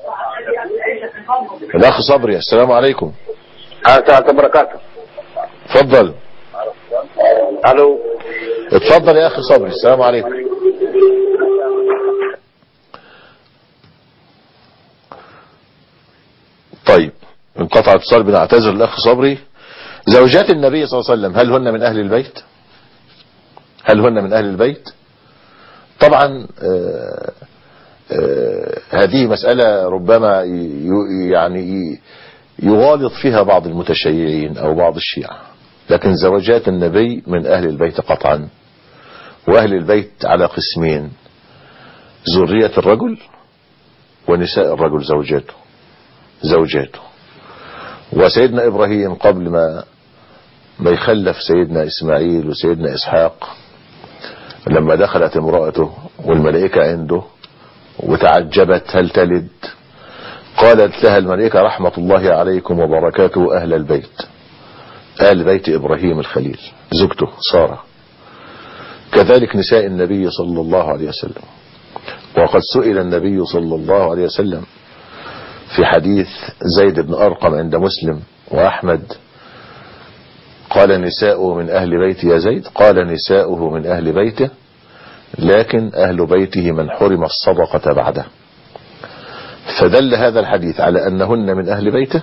الاخ صبري. السلام عليكم. السلام وبركاته. اتفضل. الو. اتفضل يا اخي صبري. السلام عليكم. طيب انقطع اتصال، بنعتذر الاخ صبري. زوجات النبي صلى الله عليه وسلم هل هن من اهل البيت؟ هل هن من اهل البيت؟ طبعا هذه مسألة ربما يعني يغالط فيها بعض المتشيعين او بعض الشيعة، لكن زوجات النبي من اهل البيت قطعا. واهل البيت على قسمين: ذرية الرجل ونساء الرجل زوجاته. وسيدنا ابراهيم قبل ما يخلف سيدنا اسماعيل وسيدنا اسحاق، لما دخلت امرأته والملائكة عنده وتعجبت هل تلد، قالت لها الملائكة رحمة الله عليكم وبركاته أهل البيت، آل بيت إبراهيم الخليل، زوجته سارة. كذلك نساء النبي صلى الله عليه وسلم. وقد سئل النبي صلى الله عليه وسلم في حديث زيد بن أرقم عند مسلم وأحمد، قال نساؤه من أهل بيت يا زيد؟ قال نساؤه من أهل بيته، لكن أهل بيته من حرم الصدقة بعده. فدل هذا الحديث على أنهن من أهل بيته،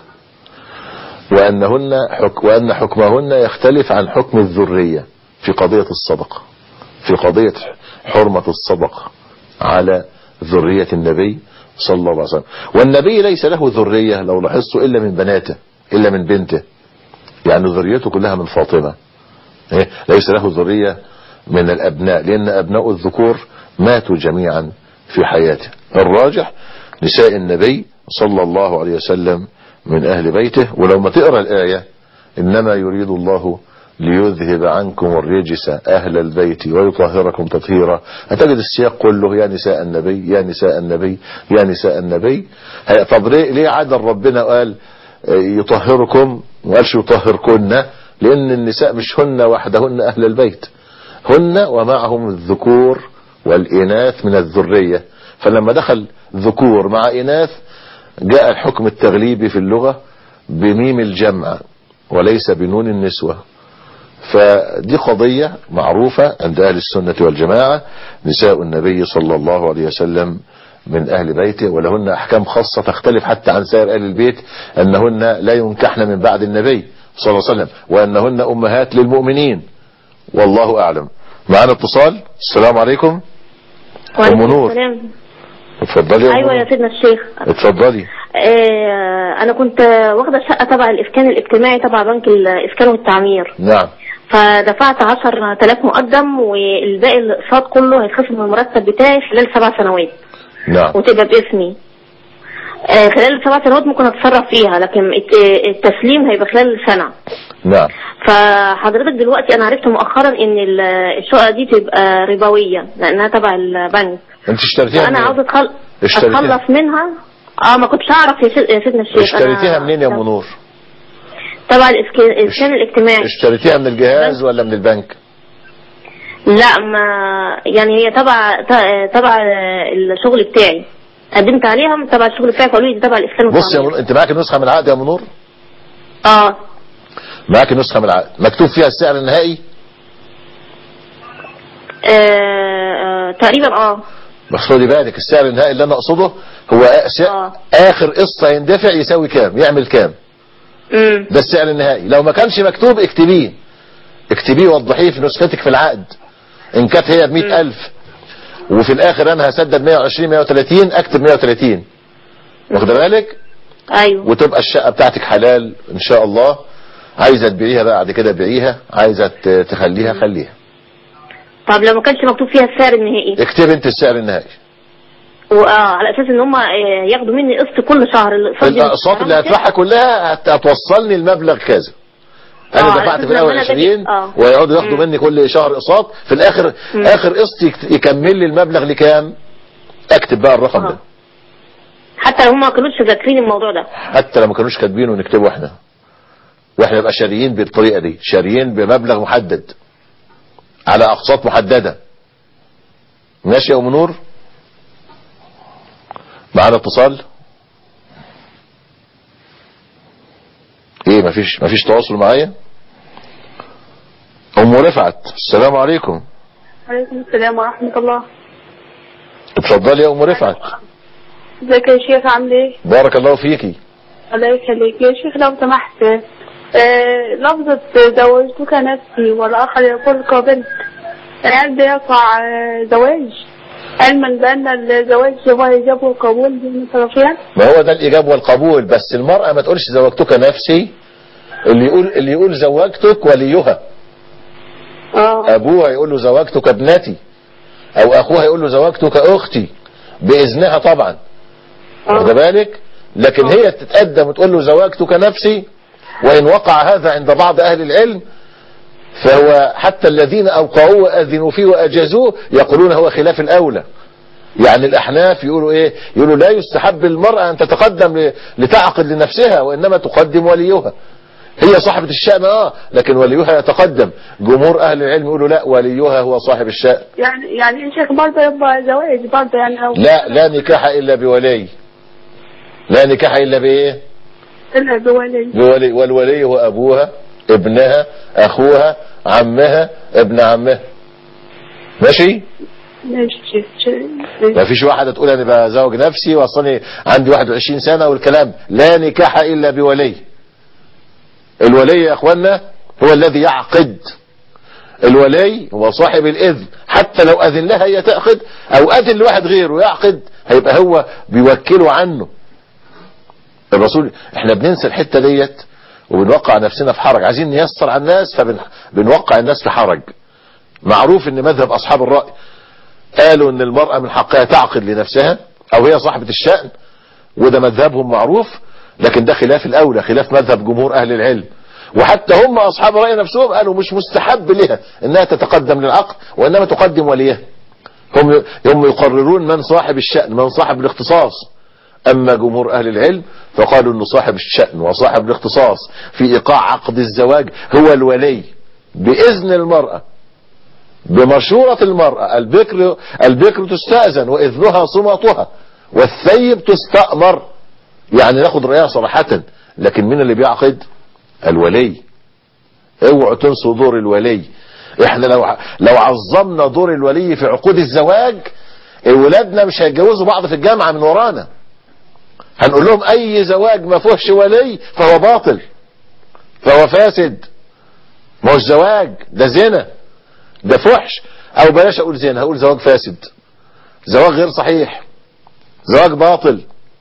وأن حكمهن يختلف عن حكم الذرية في قضية الصدقة، في قضية حرمة الصدقة على ذرية النبي صلى الله عليه وسلم. والنبي ليس له ذرية لو لاحظتوا إلا من بناته، إلا من بنته، يعني ذريته كلها من فاطمة. ليس له ذرية من الأبناء، لأن أبناء الذكور ماتوا جميعا في حياته. الراجح نساء النبي صلى الله عليه وسلم من أهل بيته. ولو ما تقرأ الآية إنما يريد الله ليذهب عنكم الرجس أهل البيت ويطهركم تطهيرا، هتجد السياق كله يا نساء النبي يا نساء النبي يا نساء النبي. طب ليه عدل ربنا قال يطهركم وقالش يطهركن؟ لأن النساء مش هن وحدهن أهل البيت، هن ومعهم الذكور والإناث من الذرية. فلما دخل ذكور مع إناث جاء الحكم التغليبي في اللغة بميم الجمع وليس بنون النسوة. فدي قضية معروفة عند أهل السنة والجماعة، نساء النبي صلى الله عليه وسلم من أهل بيته، ولهن أحكام خاصة تختلف حتى عن سائر أهل البيت، أنهن لا ينكحن من بعد النبي صلى الله عليه وسلم، وأنهن أمهات للمؤمنين، والله أعلم. معنا اتصال. السلام عليكم. وعليكم نور. السلام. اتفضلي. ايوه يا سيدنا الشيخ. اتفضلي. انا كنت واخده شقه تبع الاسكان الاجتماعي تبع بنك الاسكان والتعمير. نعم. فدفعت 10,000 مقدم، والباقي الاقساط كله هيتخصم من المرتب بتاعي خلال 7 سنوات. نعم. وتبقى باسمي. خلال 7 سنوات ممكن اتصرف فيها، لكن التسليم هيبقى خلال سنة. نعم. فحضرتك دلوقتي انا عرفت مؤخرا ان الشقة دي تبقى ربوية لانها تبع البنك. انت اشتريتيها؟ انا عاوزة اتخلص منها. ما كنتش اعرف يا سيدنا الشيخ. اشتريتيها منين يا ام نور؟ تبع الاسكان الاجتماعي. اشتريتيها من الجهاز ولا من البنك؟ لا، ما يعني هي تبع الشغل بتاعي، قدمت عليهم تبع الشغل بتاعي فقالوا لي دي تبع الاسكان والتعمير. بص يا منور، انت معاك النسخه من العقد يا منور؟ معاك النسخه من العقد مكتوب فيها السعر النهائي؟ تقريبا بس خدي بالك السعر النهائي اللي انا اقصده هو اخر قسط يندفع يساوي كام، يعمل كام. ده السعر النهائي. لو ما كانش مكتوب اكتبيه وضحيه في نسختك في العقد. ان كانت هي ب100,000 وفي الاخر انا هسدد 120 130 اكتب 130. واخد بالك؟ ايوه. وتبقى الشقه بتاعتك حلال ان شاء الله. عايزه تبيعيها بعد كده بيعيها، عايزه تخليها خليها. طب لو ما كانش مكتوب فيها السعر النهائي اكتب انت السعر النهائي. على اساس ان هم ياخدوا مني قسط كل شهر. الاقساط اللي هدفعها كلها هتوصلني المبلغ كذا. انا دفعت في الاول 20 ويقعدوا ياخدوا مني كل شهر اقساط، في الاخر اخر قسط يكمل لي المبلغ لكام. اكتب بقى الرقم ده. حتى لو هم ما كانوش ذاكرين الموضوع ده، حتى لو ما كانوش كاتبينه نكتبه احنا نبقى شاريين بالطريقه دي، شاريين بمبلغ محدد على اقساط محدده. ماشي يا ام نور؟ معانا اتصال؟ ايه مفيش تواصل معايا؟ ام رفعت، السلام عليكم. وعليكم السلام ورحمة الله. اتفضلي يا ام رفعت. ازيك يا شيخ، عامل ايه؟ بارك الله فيكي. الله يخليك يا شيخ. لو سمحت، لفظة زوجتك نفسي والآخر يقول قابلت، هل ده يقع زواج علما بأن الزواج هو إيجاب وقبول بين الطرفين؟ ما هو ده الإيجاب والقبول، بس المرأة ما تقولش زوجتك نفسي. اللي يقول زوجتك وليها. أبوها يقول له زوجتك ابنتي، أو أخوها يقول له زوجتك أختي بإذنها طبعا. واخد بالك؟ لكن هي تتقدم وتقول له زوجتك نفسي، وإن وقع هذا عند بعض أهل العلم فهو حتى الذين أوقعوه وأذنوا فيه وأجازوه يقولون هو خلاف الأولى. يعني الأحناف يقولوا إيه؟ يقولوا لا يستحب المرأة أن تتقدم لتعقد لنفسها، وإنما تقدم وليها. هي صاحبة الشأن لكن وليها يتقدم. جمهور أهل العلم يقولوا لا، وليها هو صاحب الشأن. يعني يا شيخ برضه يبقى زواج برضه يعني لا نكاح إلا بولي. لا نكاح إلا بإيه؟ إلا بولي. والولي هو أبوها، ابنها، أخوها، عمها، ابن عمها. ماشي؟ ما فيش واحدة تقول أنا بزوج نفسي وأصلي عندي 21 سنة والكلام. لا نكاح إلا بولي. الولي يا أخوانا هو الذي يعقد. الولي هو صاحب الإذن، حتى لو أذن لها هي تأخذ أو أذن لواحد غيره يعقد هيبقى هو بيوكله عنه. الرسول احنا بننسى الحتة ديت وبنوقع نفسنا في حرج. عايزين نيسر على الناس فبنوقع الناس في حرج. معروف ان مذهب اصحاب الرأي قالوا ان المرأة من حقها تعقد لنفسها او هي صاحبة الشأن، وده مذهبهم معروف، لكن ده خلاف الاولى، خلاف مذهب جمهور اهل العلم. وحتى هم اصحاب الرأي نفسهم قالوا مش مستحب لها انها تتقدم للعقد، وانما تقدم وليها. هم يقررون من صاحب الشأن، من صاحب الاختصاص. اما جمهور اهل العلم فقالوا ان صاحب الشأن وصاحب الاختصاص في ايقاع عقد الزواج هو الولي باذن المرأة، بمشورة المرأة. البكر تستأذن واذنها صمتها، والثيب تستأمر. يعني ناخد رأيها صراحة. لكن مين اللي بيعقد؟ الولي. اوعوا تنسوا دور الولي. احنا لو عظمنا دور الولي في عقود الزواج اولادنا مش هيتجوزوا بعض في الجامعة من ورانا. هنقول لهم اي زواج ما فيهوش ولي فهو باطل، فهو فاسد. ما هوش زواج، ده زنا، ده فحش. او بلاش اقول زنا، هقول زواج فاسد، زواج غير صحيح، زواج باطل.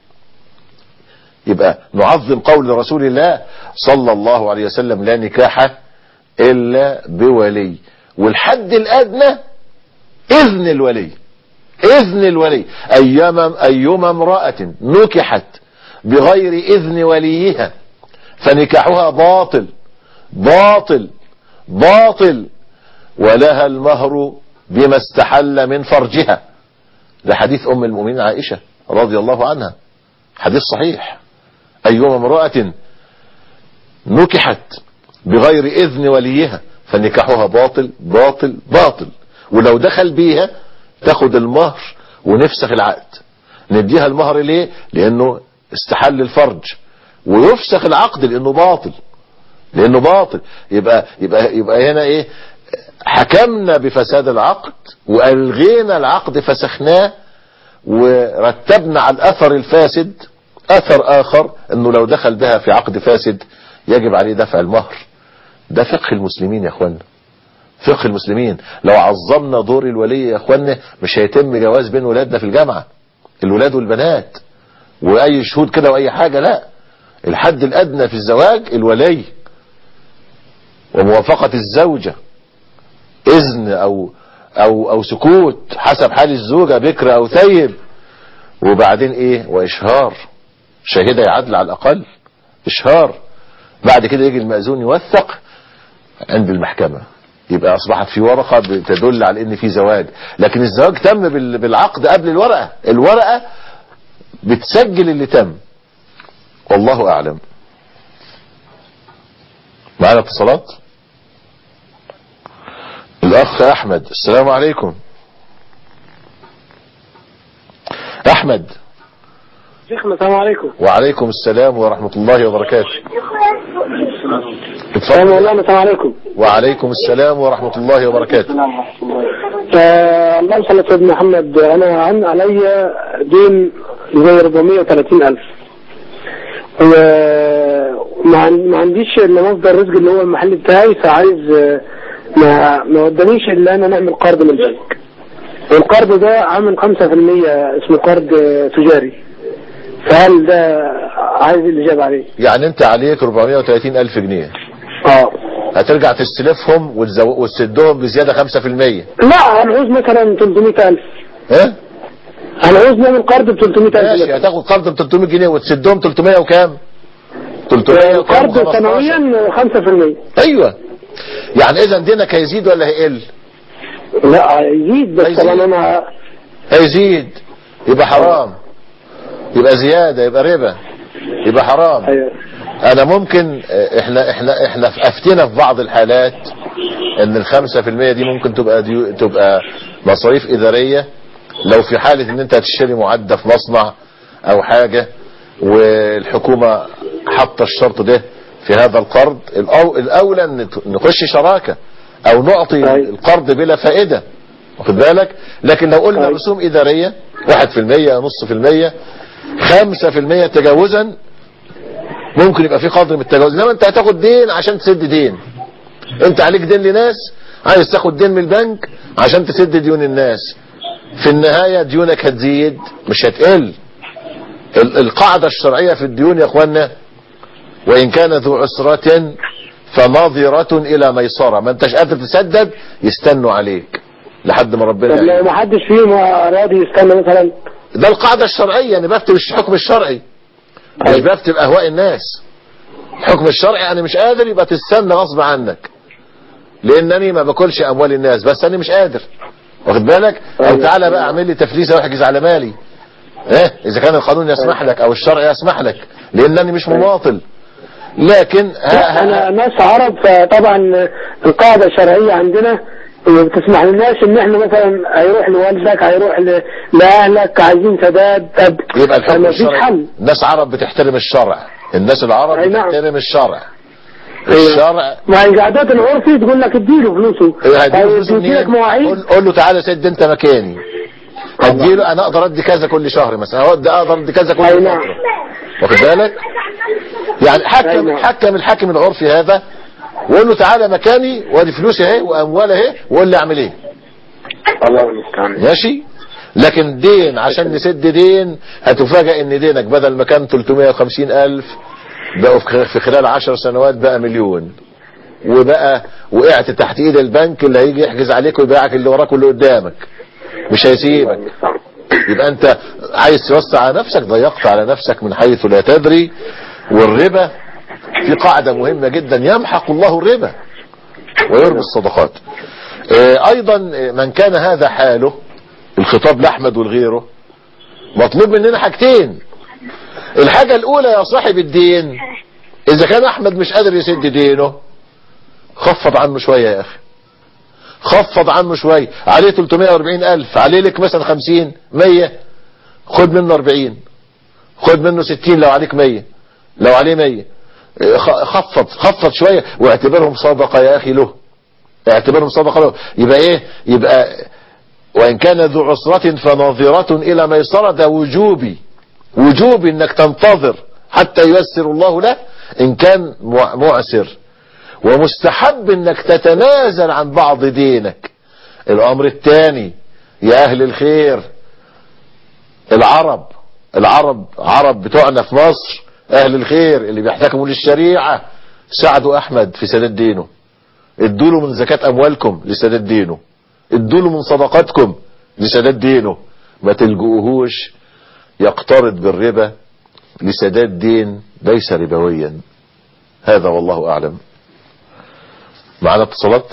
يبقى نعظم قول رسول الله صلى الله عليه وسلم لا نكاح الا بولي. والحد الادنى اذن الولي. اذن الولي. ايما امرأة نكحت بغير اذن وليها فنكاحها باطل باطل باطل، ولها المهر بما استحل من فرجها. ده حديث ام المؤمنين عائشة رضي الله عنها، حديث صحيح. ايما امرأة نكحت بغير اذن وليها فنكاحها باطل باطل باطل. ولو دخل بيها تاخد المهر ونفسخ العقد. نديها المهر ليه؟ لانه استحل الفرج، ويفسخ العقد لانه باطل. يبقى هنا ايه؟ حكمنا بفساد العقد والغينا العقد فسخناه، ورتبنا على الاثر الفاسد اثر اخر، انه لو دخل بها في عقد فاسد يجب عليه دفع المهر. ده فقه المسلمين يا اخوانا، فقه المسلمين. لو عظمنا دور الولي يا اخوانا مش هيتم جواز بين ولادنا في الجامعة، الولاد والبنات واي شهود كده واي حاجة. لا، الحد الادنى في الزواج الولي وموافقة الزوجة، اذن او سكوت حسب حال الزوجة، بكر او ثيب، وبعدين ايه؟ واشهار شاهدة يعدل على الاقل، اشهار. بعد كده يجي المأذون يوثق عند المحكمة، يبقى اصبحت في ورقة بتدل على ان في زواج. لكن الزواج تم بالعقد قبل الورقة بتسجل اللي تم. والله اعلم. معنا اتصالات. الاخ احمد، السلام عليكم. احمد. شيخنا السلام عليكم. وعليكم السلام ورحمة الله وبركاته. السلام عليكم. وعليكم السلام ورحمة الله وبركاته. الله يسلمك يا ابن محمد، انا علي دين زي 430,000 وما عنديش الا مصدر رزق اللي هو المحل بتاعي، فعايز ما ودانيش الا انا نعمل قرض من البنك، والقرض ده عامل 5% اسمه قرض تجاري، فهل ده عايز الإجابة عليه؟ يعني انت عليك 430,000 جنيه. هترجع تستلفهم وتسدهم بزيادة 5%؟ لا، هنعوز مثلا 300,000. ايه؟ هنعوز نعمل قرض ب 300,000. ماشي، هتاخد قرض ب 300 جنيه وتسدهم 300 وكام؟ 300 وكام؟ قرض سنويا 5%. ايوه، يعني اذا دينك هيزيد ولا هيقل؟ لا هيزيد، بس طبعا انا هيزيد يبقى حرام، يبقى زيادة، يبقى ربا، يبقى حرام. انا ممكن احنا افتينا في بعض الحالات ان ال 5% دي ممكن تبقى مصاريف ادارية، لو في حالة ان انت هتشتري معدة في مصنع او حاجة والحكومة حاطة الشرط ده في هذا القرض، الاولى ان نخش شراكة او نعطي القرض بلا فائدة، واخد بالك؟ لكن لو قلنا رسوم ادارية 1%، نص في المية، 5% تجاوزا، ممكن يبقى في قدر من التجاوز. انما انت هتاخد دين عشان تسد دين، انت عليك دين لناس، عايز تاخد دين من البنك عشان تسد ديون الناس، في النهاية ديونك هتزيد مش هتقل. القاعدة الشرعية في الديون يا اخوانا، وان كان ذو عسرة فناظرة الى ميسرة، ما انتش قادر تسدد يستنوا عليك لحد ما ربنا. طب لو ما حدش فيهم راضي يستنى مثلا؟ ده القاعدة الشرعية، انا بكتب الحكم الشرعي مش بكتب اهواء الناس. الحكم الشرعي انا مش قادر، يبقى تستنى غصب عنك، لانني ما باكلش اموال الناس، بس انا مش قادر، واخد بالك؟ او تعالى بقى اعمل لي تفليسه واحجز على مالي، اذا كان القانون يسمح لك او الشرع يسمح لك، لانني مش مماطل. لكن انا ناس عرب، فطبعا القاعدة الشرعية عندنا بتسمح للناس ان احنا مثلا هيروح لوالدك، هيروح لاهلك، عايزين سداد. طب يبقى الحكم الشرعي، الناس عرب بتحترم الشرع، الناس العرب بتحترم الشرع. الشرع ما هي عادات العرفي تقول لك اديله فلوسه، اديلك مواعيد، قول له تعالى سد انت مكاني، اديله انا اقدر ادي كذا كل شهر مثلا، اقدر ادي كذا كل فتره، واخد بالك؟ يعني حكم الحاكم العرفي هذا، وقول له تعالى مكاني وادي فلوسي اهي واموالي اهي، وقول لي اعمل ايه. الله المستعان. ماشي. لكن دين عشان نسد دين، هتفاجئ ان دينك بدل ما كان 350,000 بقوا في خلال 10 سنوات بقى مليون، وبقى وقعت تحت ايد البنك اللي هيجي يحجز عليك ويبيعك اللي وراك واللي قدامك، مش هيسيبك. يبقى انت عايز توسع على نفسك، ضيقت على نفسك من حيث لا تدري. والربا في قاعدة مهمة جدا، يمحق الله الربا ويربي الصدقات. ايضا من كان هذا حاله، الخطاب لأحمد والغيره، مطلوب مننا حاجتين. الحاجة الاولى يا صاحب الدين، اذا كان احمد مش قادر يسد دينه، خفض عنه شوية يا اخي، خفض عنه شوية. عليه 340,000، عليه لك مثلا 50 100، خد منه 40، خد منه 60 لو عليك 100، لو عليه 100 خفض شوية واعتبرهم صدقة يا اخي له، اعتبرهم صدقة له. يبقى ايه؟ يبقى وان كان ذو عسرة فناظرة الى ميسرة، ده وجوبي انك تنتظر حتى ييسر الله له ان كان معسر، ومستحب انك تتنازل عن بعض دينك. الامر الثاني يا اهل الخير، العرب بتوعنا في مصر اهل الخير اللي بيحتكموا للشريعة، ساعدوا احمد في سداد دينه، ادوا له من زكاة اموالكم لسداد دينه، ادوا له من صدقاتكم لسداد دينه، ما تلجؤوهوش يقترض بالربا لسداد دين ليس ربويا. هذا والله اعلم. معنا اتصالات.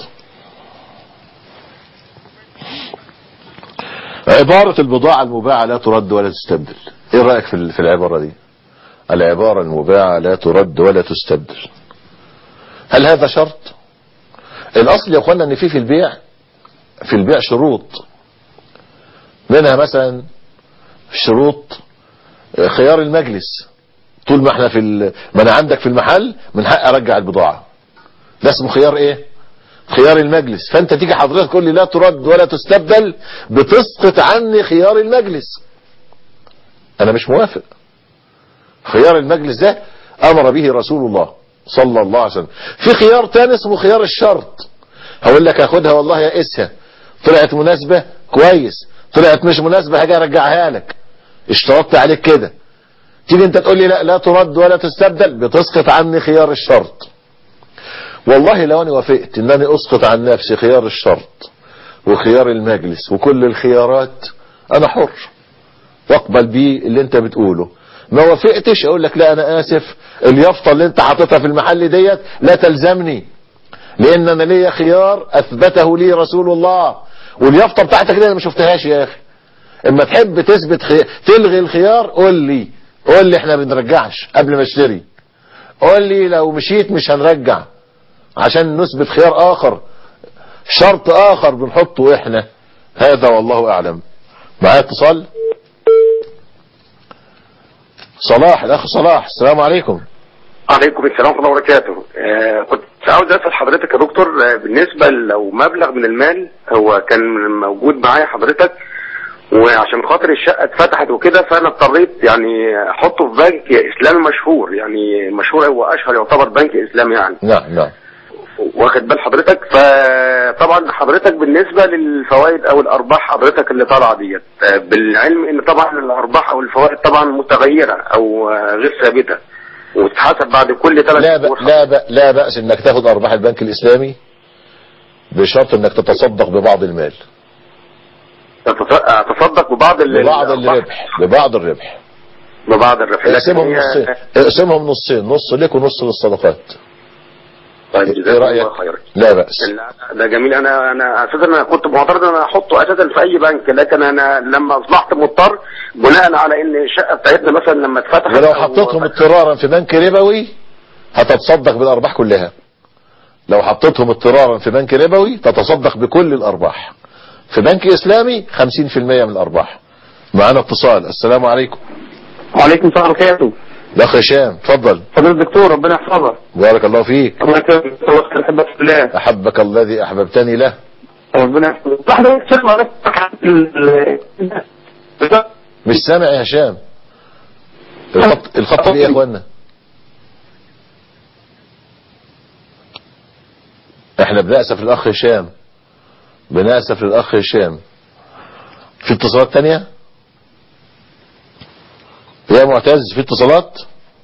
عبارة البضاعة المباعة لا ترد ولا تستبدل، ايه رأيك في العبارة دي؟ العبارة المباعة لا ترد ولا تستبدل، هل هذا شرط؟ الاصل يا اخوانا ان في البيع شروط، منها مثلا شروط خيار المجلس. طول ما احنا ما انا عندك في المحل من حق ارجع البضاعة، ده اسمه خيار ايه؟ خيار المجلس. فانت تيجي حضرتك تقول لي لا ترد ولا تستبدل، بتسقط عني خيار المجلس، انا مش موافق. خيار المجلس ده امر به رسول الله صلى الله عليه وسلم. في خيار تاني اسمه خيار الشرط، هقول لك هاخدها والله يقيسها، طلعت مناسبة كويس، طلعت مش مناسبة هاجي ارجعها لك، اشترطت عليك كده، تيجي انت تقول لي لا ترد ولا تستبدل، بتسقط عني خيار الشرط. والله لو انا وافقت انني اسقط عن نفسي خيار الشرط وخيار المجلس وكل الخيارات، انا حر واقبل بيه اللي انت بتقوله. ما وافقتش اقول لك لا انا اسف، اليافطة اللي انت حاططها في المحل ديت لا تلزمني، لان انا ليا خيار اثبته لي رسول الله، واليافطة بتاعتك دي انا ما شفتهاش يا اخي. اما تحب تثبت تلغي الخيار قول لي احنا ما بنرجعش قبل ما اشتري، قول لي لو مشيت مش هنرجع، عشان نثبت خيار اخر، شرط اخر بنحطه احنا. هذا والله اعلم. معايا اتصال. صلاح، الاخ صلاح، السلام عليكم. عليكم السلام ورحمة الله وبركاته. كنت عاوز اسال حضرتك يا دكتور، بالنسبه لو مبلغ من المال هو كان موجود معايا حضرتك، وعشان خاطر الشقه اتفتحت وكده، فانا اضطريت يعني احطه في بنك اسلامي مشهور، يعني مشهور، هو اشهر يعتبر بنك اسلامي يعني. نعم. واخد بال حضرتك؟ فطبعا حضرتك بالنسبه للفوائد او الارباح حضرتك اللي طالعه ديت، بالعلم ان طبعا الارباح او الفوائد طبعا متغيره او غير ثابته، وتتحسب بعد كل 3 شهور. لا بأس انك تاخد ارباح البنك الاسلامي بشرط انك تتصدق ببعض المال. اتصدق ببعض الربح. اقسمهم نصين، نص لك ونص للصدقات. طيب جزاك الله خيرا. لا بأس. ده جميل. انا اساسا كنت معترض ان انا احطه اساسا في اي بنك، لكن انا لما اصبحت مضطر بناء على ان الشقه بتاعتنا مثلا لما اتفتحت، ولو حطيتهم اضطرارا في بنك ربوي هتتصدق بالارباح كلها. لو حطيتهم اضطرارا في بنك ربوي تتصدق بكل الارباح. في بنك اسلامي 50% من الارباح. معانا اتصال. السلام عليكم. وعليكم السلام ورحمه الله. الاخ هشام، اتفضل. حضرتك الدكتور، ربنا يحفظك. بارك الله فيك. الله يكرمك. احبك في الله. احبك الذي احببتني له. ربنا يحفظك. مش سامع يا هشام. الخط ايه يا اخوانا؟ احنا بنأسف للاخ هشام، في اتصالات تانية يا معتز؟ في اتصالات؟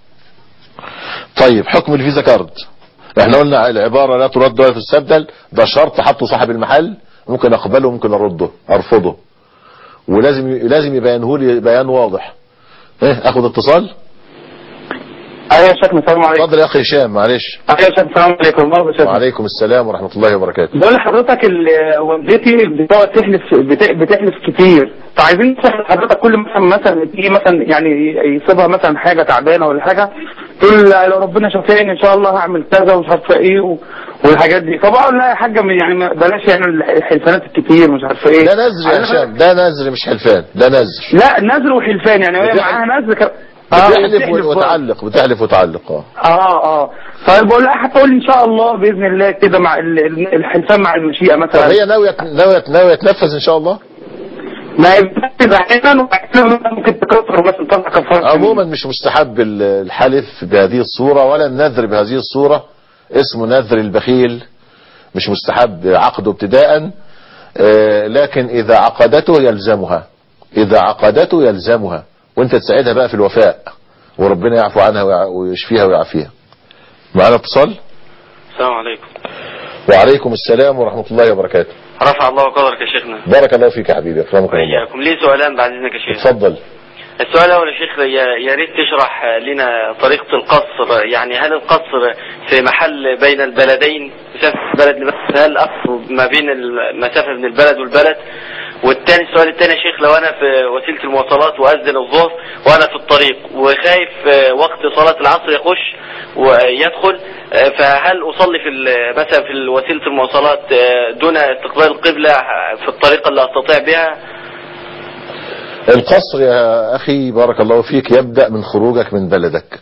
طيب، حكم الفيزا كارد، احنا قلنا العبارة لا ترد ولا تستبدل، ده شرط حطه صاحب المحل، ممكن اقبله وممكن ارفضه، ولازم يبينه لي بيان واضح. اخد اتصال. ايوه يا شيخ، السلام عليكم. اتفضل يا اخي هشام، معلش. ايوه يا شيخ، السلام عليكم. وعليكم السلام ورحمة الله وبركاته. بقول لحضرتك والدتي بتقعد تحلف كتير فعايزين نسأل حضرتك كل مثلا تيجي مثلا يعني يصيبها مثلا حاجة تعبانة ولا حاجة، تقول لو ربنا شافعني ان شاء الله هعمل كذا ومش عارفه ايه والحاجات دي. فبقول لها يا حاجه يعني بلاش يعني الحلفانات الكتير مش عارفه ايه. ده نذر يا هشام، ده نذر مش حلفان، ده نذر. لا نذر وحلفان يعني هي معاها نذر بتحلف وتعلق. طيب بقول لها هتقول ان شاء الله باذن الله كده مع الحلفان مع المشيئه مثلا. طب هي ناويه تنفذ ان شاء الله؟ ما يبتدي احيانا واحيانا ممكن تكفر مثلا تطلع كفاره. عموما مش مستحب الحلف بهذه الصوره ولا النذر بهذه الصوره، اسمه نذر البخيل، مش مستحب عقده ابتداء. لكن اذا عقدته يلزمها، وانت تساعدها بقى في الوفاء، وربنا يعفو عنها ويشفيها ويعافيها. معنا اتصال. السلام عليكم. وعليكم السلام ورحمة الله وبركاته. رفع الله قدرك يا شيخنا. بارك الله فيك يا حبيبي، اكرمكم الله. وإياكم. لي سؤالان بعد اذنك يا شيخ. اتفضل. السؤال الاول يا شيخ، يا ريت تشرح لنا طريقة القصر، يعني هل القصر في محل بين البلدين، مسافة البلد هل أقصر ما بين المسافة بين البلد والبلد؟ السؤال الثاني يا شيخ، لو انا في وسيلة المواصلات واذن الظهر وانا في الطريق وخايف وقت صلاة العصر يخش ويدخل، فهل اصلي مثلا في وسيلة المواصلات دون استقبال القبلة في الطريقة اللي استطيع بها؟ القصر يا اخي بارك الله فيك يبدأ من خروجك من بلدك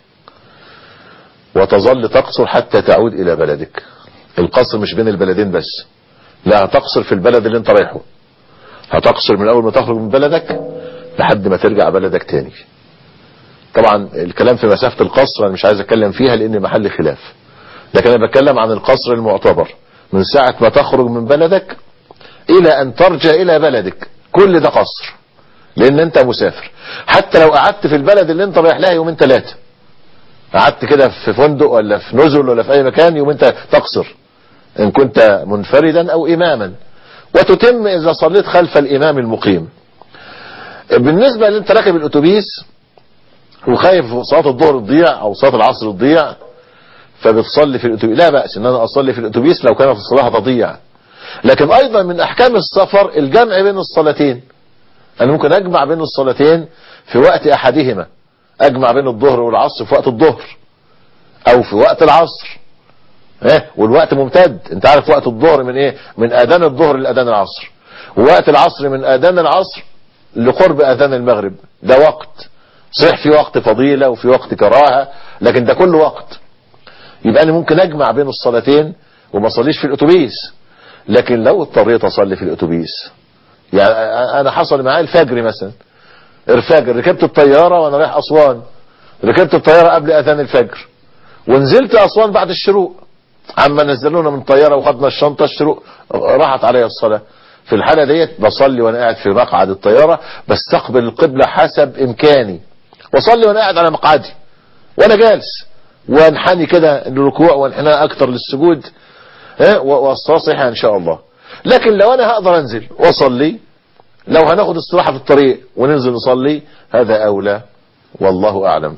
وتظل تقصر حتى تعود الى بلدك. القصر مش بين البلدين بس، لا، هتقصر في البلد اللي انت رايحه، هتقصر من اول ما تخرج من بلدك لحد ما ترجع بلدك تاني. طبعا الكلام في مسافة القصر انا مش عايز اتكلم فيها لان محل خلاف، لكن انا بتكلم عن القصر المعتبر من ساعة ما تخرج من بلدك الى ان ترجع الى بلدك، كل ده قصر لان انت مسافر. حتى لو قعدت في البلد اللي انت رايح لها يومين ثلاثة، قعدت كده في فندق ولا في نزل ولا في اي مكان يومين تقصر ان كنت منفردا او اماما، وتتم اذا صليت خلف الامام المقيم. بالنسبة اللي انت راكب الاتوبيس وخايف صلاة الظهر تضيع او صلاة العصر تضيع فبتصلي في الاتوبيس، لا بأس ان انا اصلي في الاتوبيس لو كانت الصلاة تضيع. لكن ايضا من احكام السفر الجمع بين الصلاتين، انا ممكن اجمع بين الصلاتين في وقت احدهما، اجمع بين الظهر والعصر في وقت الظهر او في وقت العصر، والوقت ممتد. انت عارف وقت الظهر من ايه؟ من اذان الظهر لاذان العصر، ووقت العصر من اذان العصر لقرب اذان المغرب. ده وقت صحيح، في وقت فضيلة وفي وقت كراهة، لكن ده كل وقت. يبقى انا ممكن اجمع بين الصلاتين وما اصليش في الاتوبيس. لكن لو اضطريت اصلي في الاتوبيس، يعني انا حصل معايا الفجر مثلا، الفجر ركبت الطيارة وانا رايح اسوان، ركبت الطيارة قبل اذان الفجر ونزلت اسوان بعد الشروق، عما نزلونا من طيارة وخدنا الشنطة الشروق راحت عليها الصلاة. في الحالة ديت بصلي وانا قاعد في مقعد الطيارة، بستقبل القبلة حسب امكاني، وصلي وانا قاعد على مقعدي وانا جالس، وانحني كده للركوع وانحناء اكتر للسجود، والصلاة صحيحة ان شاء الله. لكن لو انا هقدر انزل واصلي، لو هناخد استراحة في الطريق وننزل نصلي، هذا اولى والله اعلم.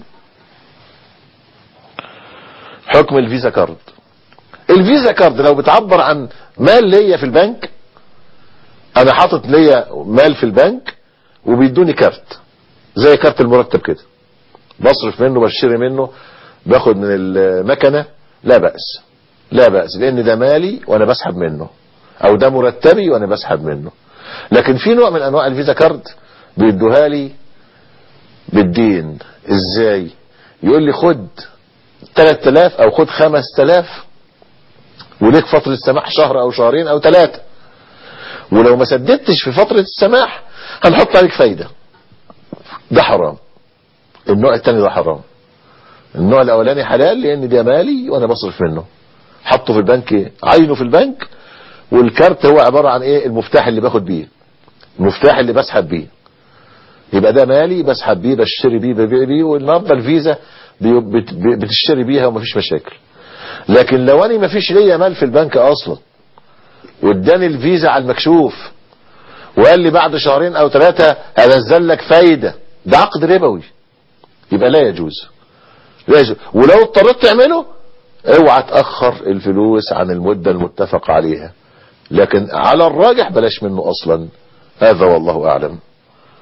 حكم الفيزا كارد. الفيزا كارد لو بتعبر عن مال ليا في البنك، انا حاطط ليا مال في البنك وبيدوني كارت زي كارت المرتب كده، بصرف منه بشتري منه باخد من المكنة، لا بأس، لا بأس، لان ده مالي وانا بسحب منه، او ده مرتبي وانا بسحب منه. لكن في نوع من انواع الفيزا كارد بيدوها لي بالدين. ازاي؟ يقول لي خد 3000 او خد 5000 وليك فترة سماح شهر او شهرين او 3، ولو ما سددتش في فترة السماح هنحط عليك فايدة. ده حرام. النوع الثاني ده حرام. النوع الاولاني حلال لان ده مالي وانا بصرف منه، حطه في البنك، عينه في البنك، والكارت هو عبارة عن ايه؟ المفتاح اللي باخد بيه، المفتاح اللي بسحب بيه. يبقى ده مالي بسحب بيه، بشتري بيه، ببيع بيه، والنهارده الفيزا بتشتري بيها ومفيش مشاكل. لكن لو انا مفيش ليا مال في البنك اصلا واداني الفيزا على المكشوف وقال لي بعد شهرين او 3 هنزل لك فايدة، ده عقد ربوي، يبقى لا يجوز، لا يجوز. ولو اضطريت تعمله اوعى تأخر الفلوس عن المدة المتفق عليها، لكن على الراجح بلاش منه اصلا. هذا والله اعلم.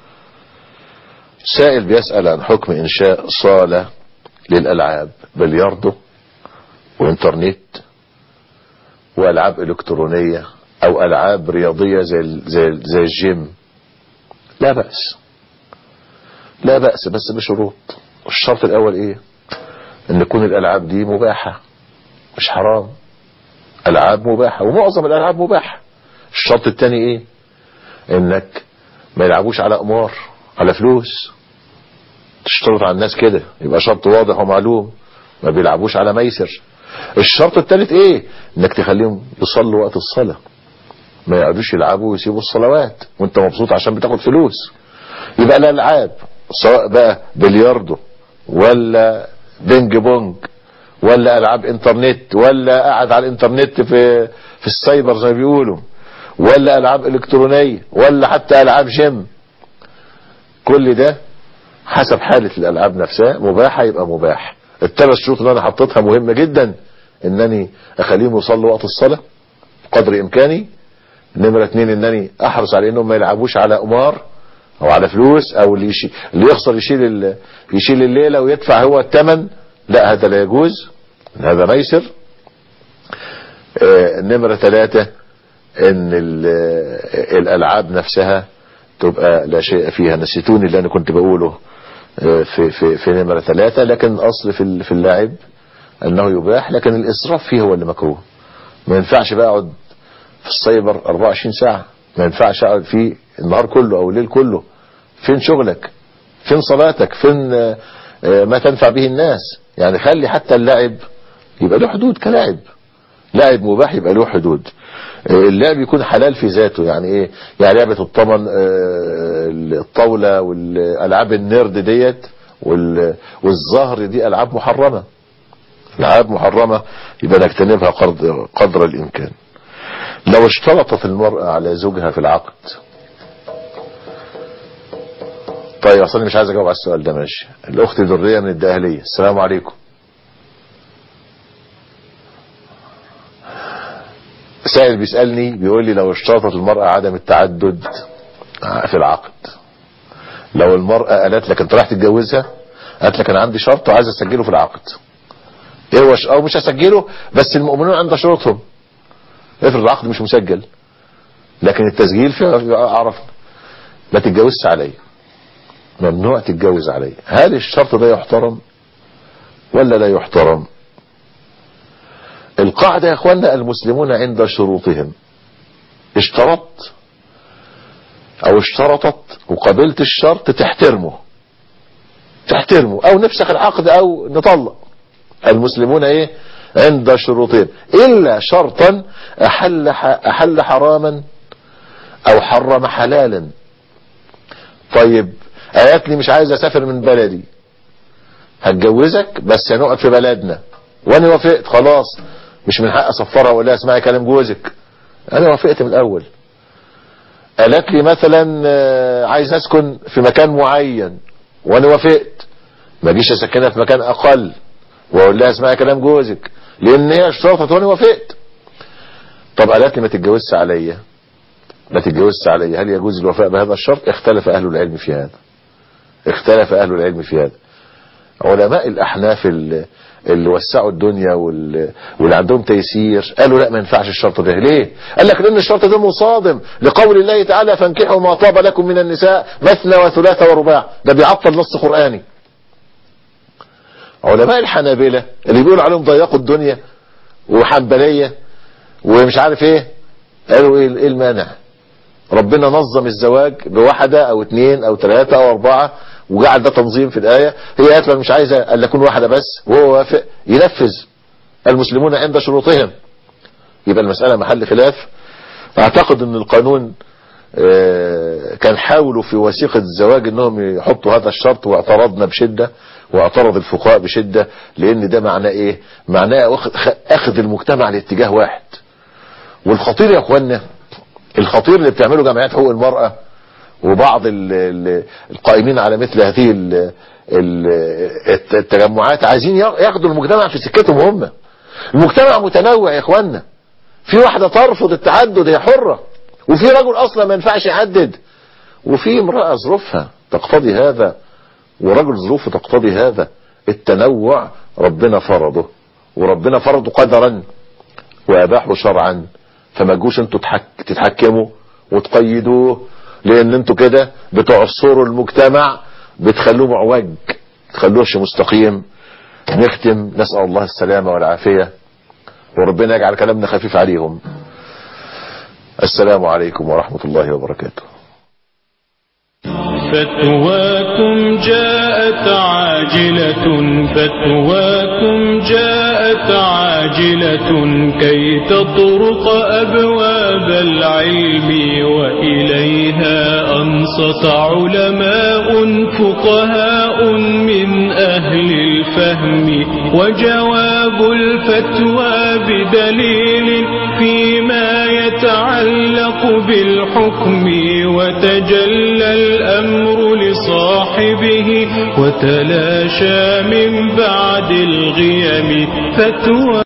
سائل بيسأل عن حكم إنشاء صالة للألعاب بلياردو وإنترنت وألعاب إلكترونية أو ألعاب رياضية زي الجيم. لا بأس، لا بأس، بس بشروط. الشرط الأول إيه؟ إن تكون الألعاب دي مباحة مش حرام، ألعاب مباحة، ومعظم الألعاب مباحة. الشرط الثاني إيه؟ إنك ما يلعبوش على قمار، على فلوس، تشترط على الناس كده، يبقى شرط واضح ومعلوم. ما بيلعبوش على ميسر. الشرط الثالث ايه؟ انك تخليهم يصلوا وقت الصلاة، ما يقعدوش يلعبوا ويسيبوا الصلوات وانت مبسوط عشان بتاخد فلوس. يبقى الالعاب سواء بقى بلياردو ولا بينج بونج ولا العاب انترنت ولا قاعد على الانترنت في السايبر زي ما بيقولوا، ولا العاب الكترونية ولا حتى العاب جيم، كل ده حسب حالة الالعاب نفسها. مباحة يبقى مباح. الثلاث شروط اللي انا حطيتها مهمة جدا، انني اخليهم يصلوا وقت الصلاة قدر امكاني. نمرة 2 انني احرص على انهم ما يلعبوش على قمار او على فلوس، او اللي يخسر يشيل الليلة ويدفع هو الثمن، لا هذا لا يجوز، هذا ميسر. نمرة 3 ان الالعاب نفسها تبقى لا شيء فيها. نسيتوني اللي انا كنت بقوله في نمرة 3، لكن الاصل في اللعب انه يباح، لكن الاسراف فيه هو اللي مكروه. ما ينفعش بقى اقعد في السايبر 24 ساعة، ما ينفعش اقعد فيه النهار كله او الليل كله. فين شغلك؟ فين صلاتك؟ فين ما تنفع به الناس؟ يعني خلي حتى اللعب يبقى له حدود. كلاعب لاعب مباح يبقى له حدود. اللعب يكون حلال في ذاته. يعني ايه؟ يعني لعبة الطمن، الطاولة، والالعاب النيرد ديت والزهر، دي العاب محرمة. العاب محرمة يبقى نجتنبها قدر الامكان. لو اشترطت المرأة على زوجها في العقد. طيب اصلا مش عايز اجاوب على السؤال ده. ماشي. الاخت درية من الدقهلية. السلام عليكم. سائل بيسألني بيقول لي لو اشترطت المرأة عدم التعدد في العقد، لو المرأة قالت لك انت رايح تتجوزها، قالت لك انا عندي شرط وعايز اسجله في العقد، ايه هو؟ او مش هسجله بس المؤمنون عند شروطهم. افرض العقد مش مسجل لكن التسجيل فيه، عرفنا، ما تتجوزش عليا، ممنوع تتجوز عليا. هل الشرط ده يحترم ولا لا يحترم؟ القاعدة يا اخوانا، المسلمون عند شروطهم. اشترطت او اشترطت وقبلت الشرط تحترمه او نفسخ العقد او نطلق. المسلمون ايه؟ عند شروطهم، الا شرطا احل حراما او حرم حلالا. طيب قالت لي مش عايز اسافر من بلدي، هتجوزك بس هنقعد في بلدنا، وانا وافقت، خلاص مش من حق اسفرها واقول لها اسمعي كلام جوزك، انا وافقت من الاول. قالت لي مثلا عايز اسكن في مكان معين وانا وافقت، ما اجيش اسكنها في مكان اقل واقول لها اسمعي كلام جوزك، لان هي اشترطت وانا وافقت. طب قالت لي ما تتجوزش عليا، ما تتجوزش عليا، هل يجوز الوفاء بهذا الشرط؟ اختلف اهل العلم في هذا، اختلف اهل العلم في هذا. علماء الاحناف اللي وسعوا الدنيا واللي عندهم تيسير قالوا لا ما ينفعش الشرط ده. ليه؟ قال لك لان الشرط ده مصادم لقول الله تعالى فانكحوا ما طاب لكم من النساء مثنى وثلاث ورباع، ده بيعطل نص قرآني. علماء الحنابلة اللي بيقولوا عليهم ضيقوا الدنيا وحنبلية ومش عارف ايه، قالوا ايه المانع؟ ربنا نظم الزواج بواحدة او اثنين او ثلاثة او اربعة وجعل ده تنظيم في الآية. هي قالت مش عايزة أن يكون واحدة بس وهو وافق، ينفذ. المسلمون عند شروطهم. يبقى المسألة محل خلاف. اعتقد ان القانون كان حاولوا في وثيقة الزواج انهم يحطوا هذا الشرط، واعترضنا بشدة واعترض الفقهاء بشدة، لان ده معناه ايه؟ معناه اخذ المجتمع لاتجاه واحد. والخطير يا اخوانا، الخطير اللي بتعمله جمعيات حقوق المرأة وبعض القائمين على مثل هذه التجمعات، عايزين ياخدوا المجتمع في سكتهم هم. المجتمع متنوع يا اخوانا، في واحدة ترفض التعدد هي حرة، وفي رجل اصلا ما ينفعش يحدد، وفي امرأة ظروفها تقتضي هذا ورجل ظروفه تقتضي هذا التنوع. ربنا فرضه، وربنا فرضه قدرا وأباحه شرعا، فما تجوش انتوا تتحكموا وتقيدوه، لان انتوا كده بتعصروا المجتمع، بتخلوه معوج، تخلوهش مستقيم. نختم نسأل الله السلامة والعافية، وربنا يجعل كلامنا خفيف عليهم. السلام عليكم ورحمة الله وبركاته. فتواكم جاءت عاجلة، فتواكم جاءت عاجلة كي تطرق أبواب العلم، وإليها أنصت علماء فقهاء من أهل الفهم، وجواب الفتوى بدليل فيما يتعلق بالحكم، وتجلى الأمر لصاحبه وتلاشى من بعد الغيم فتوى.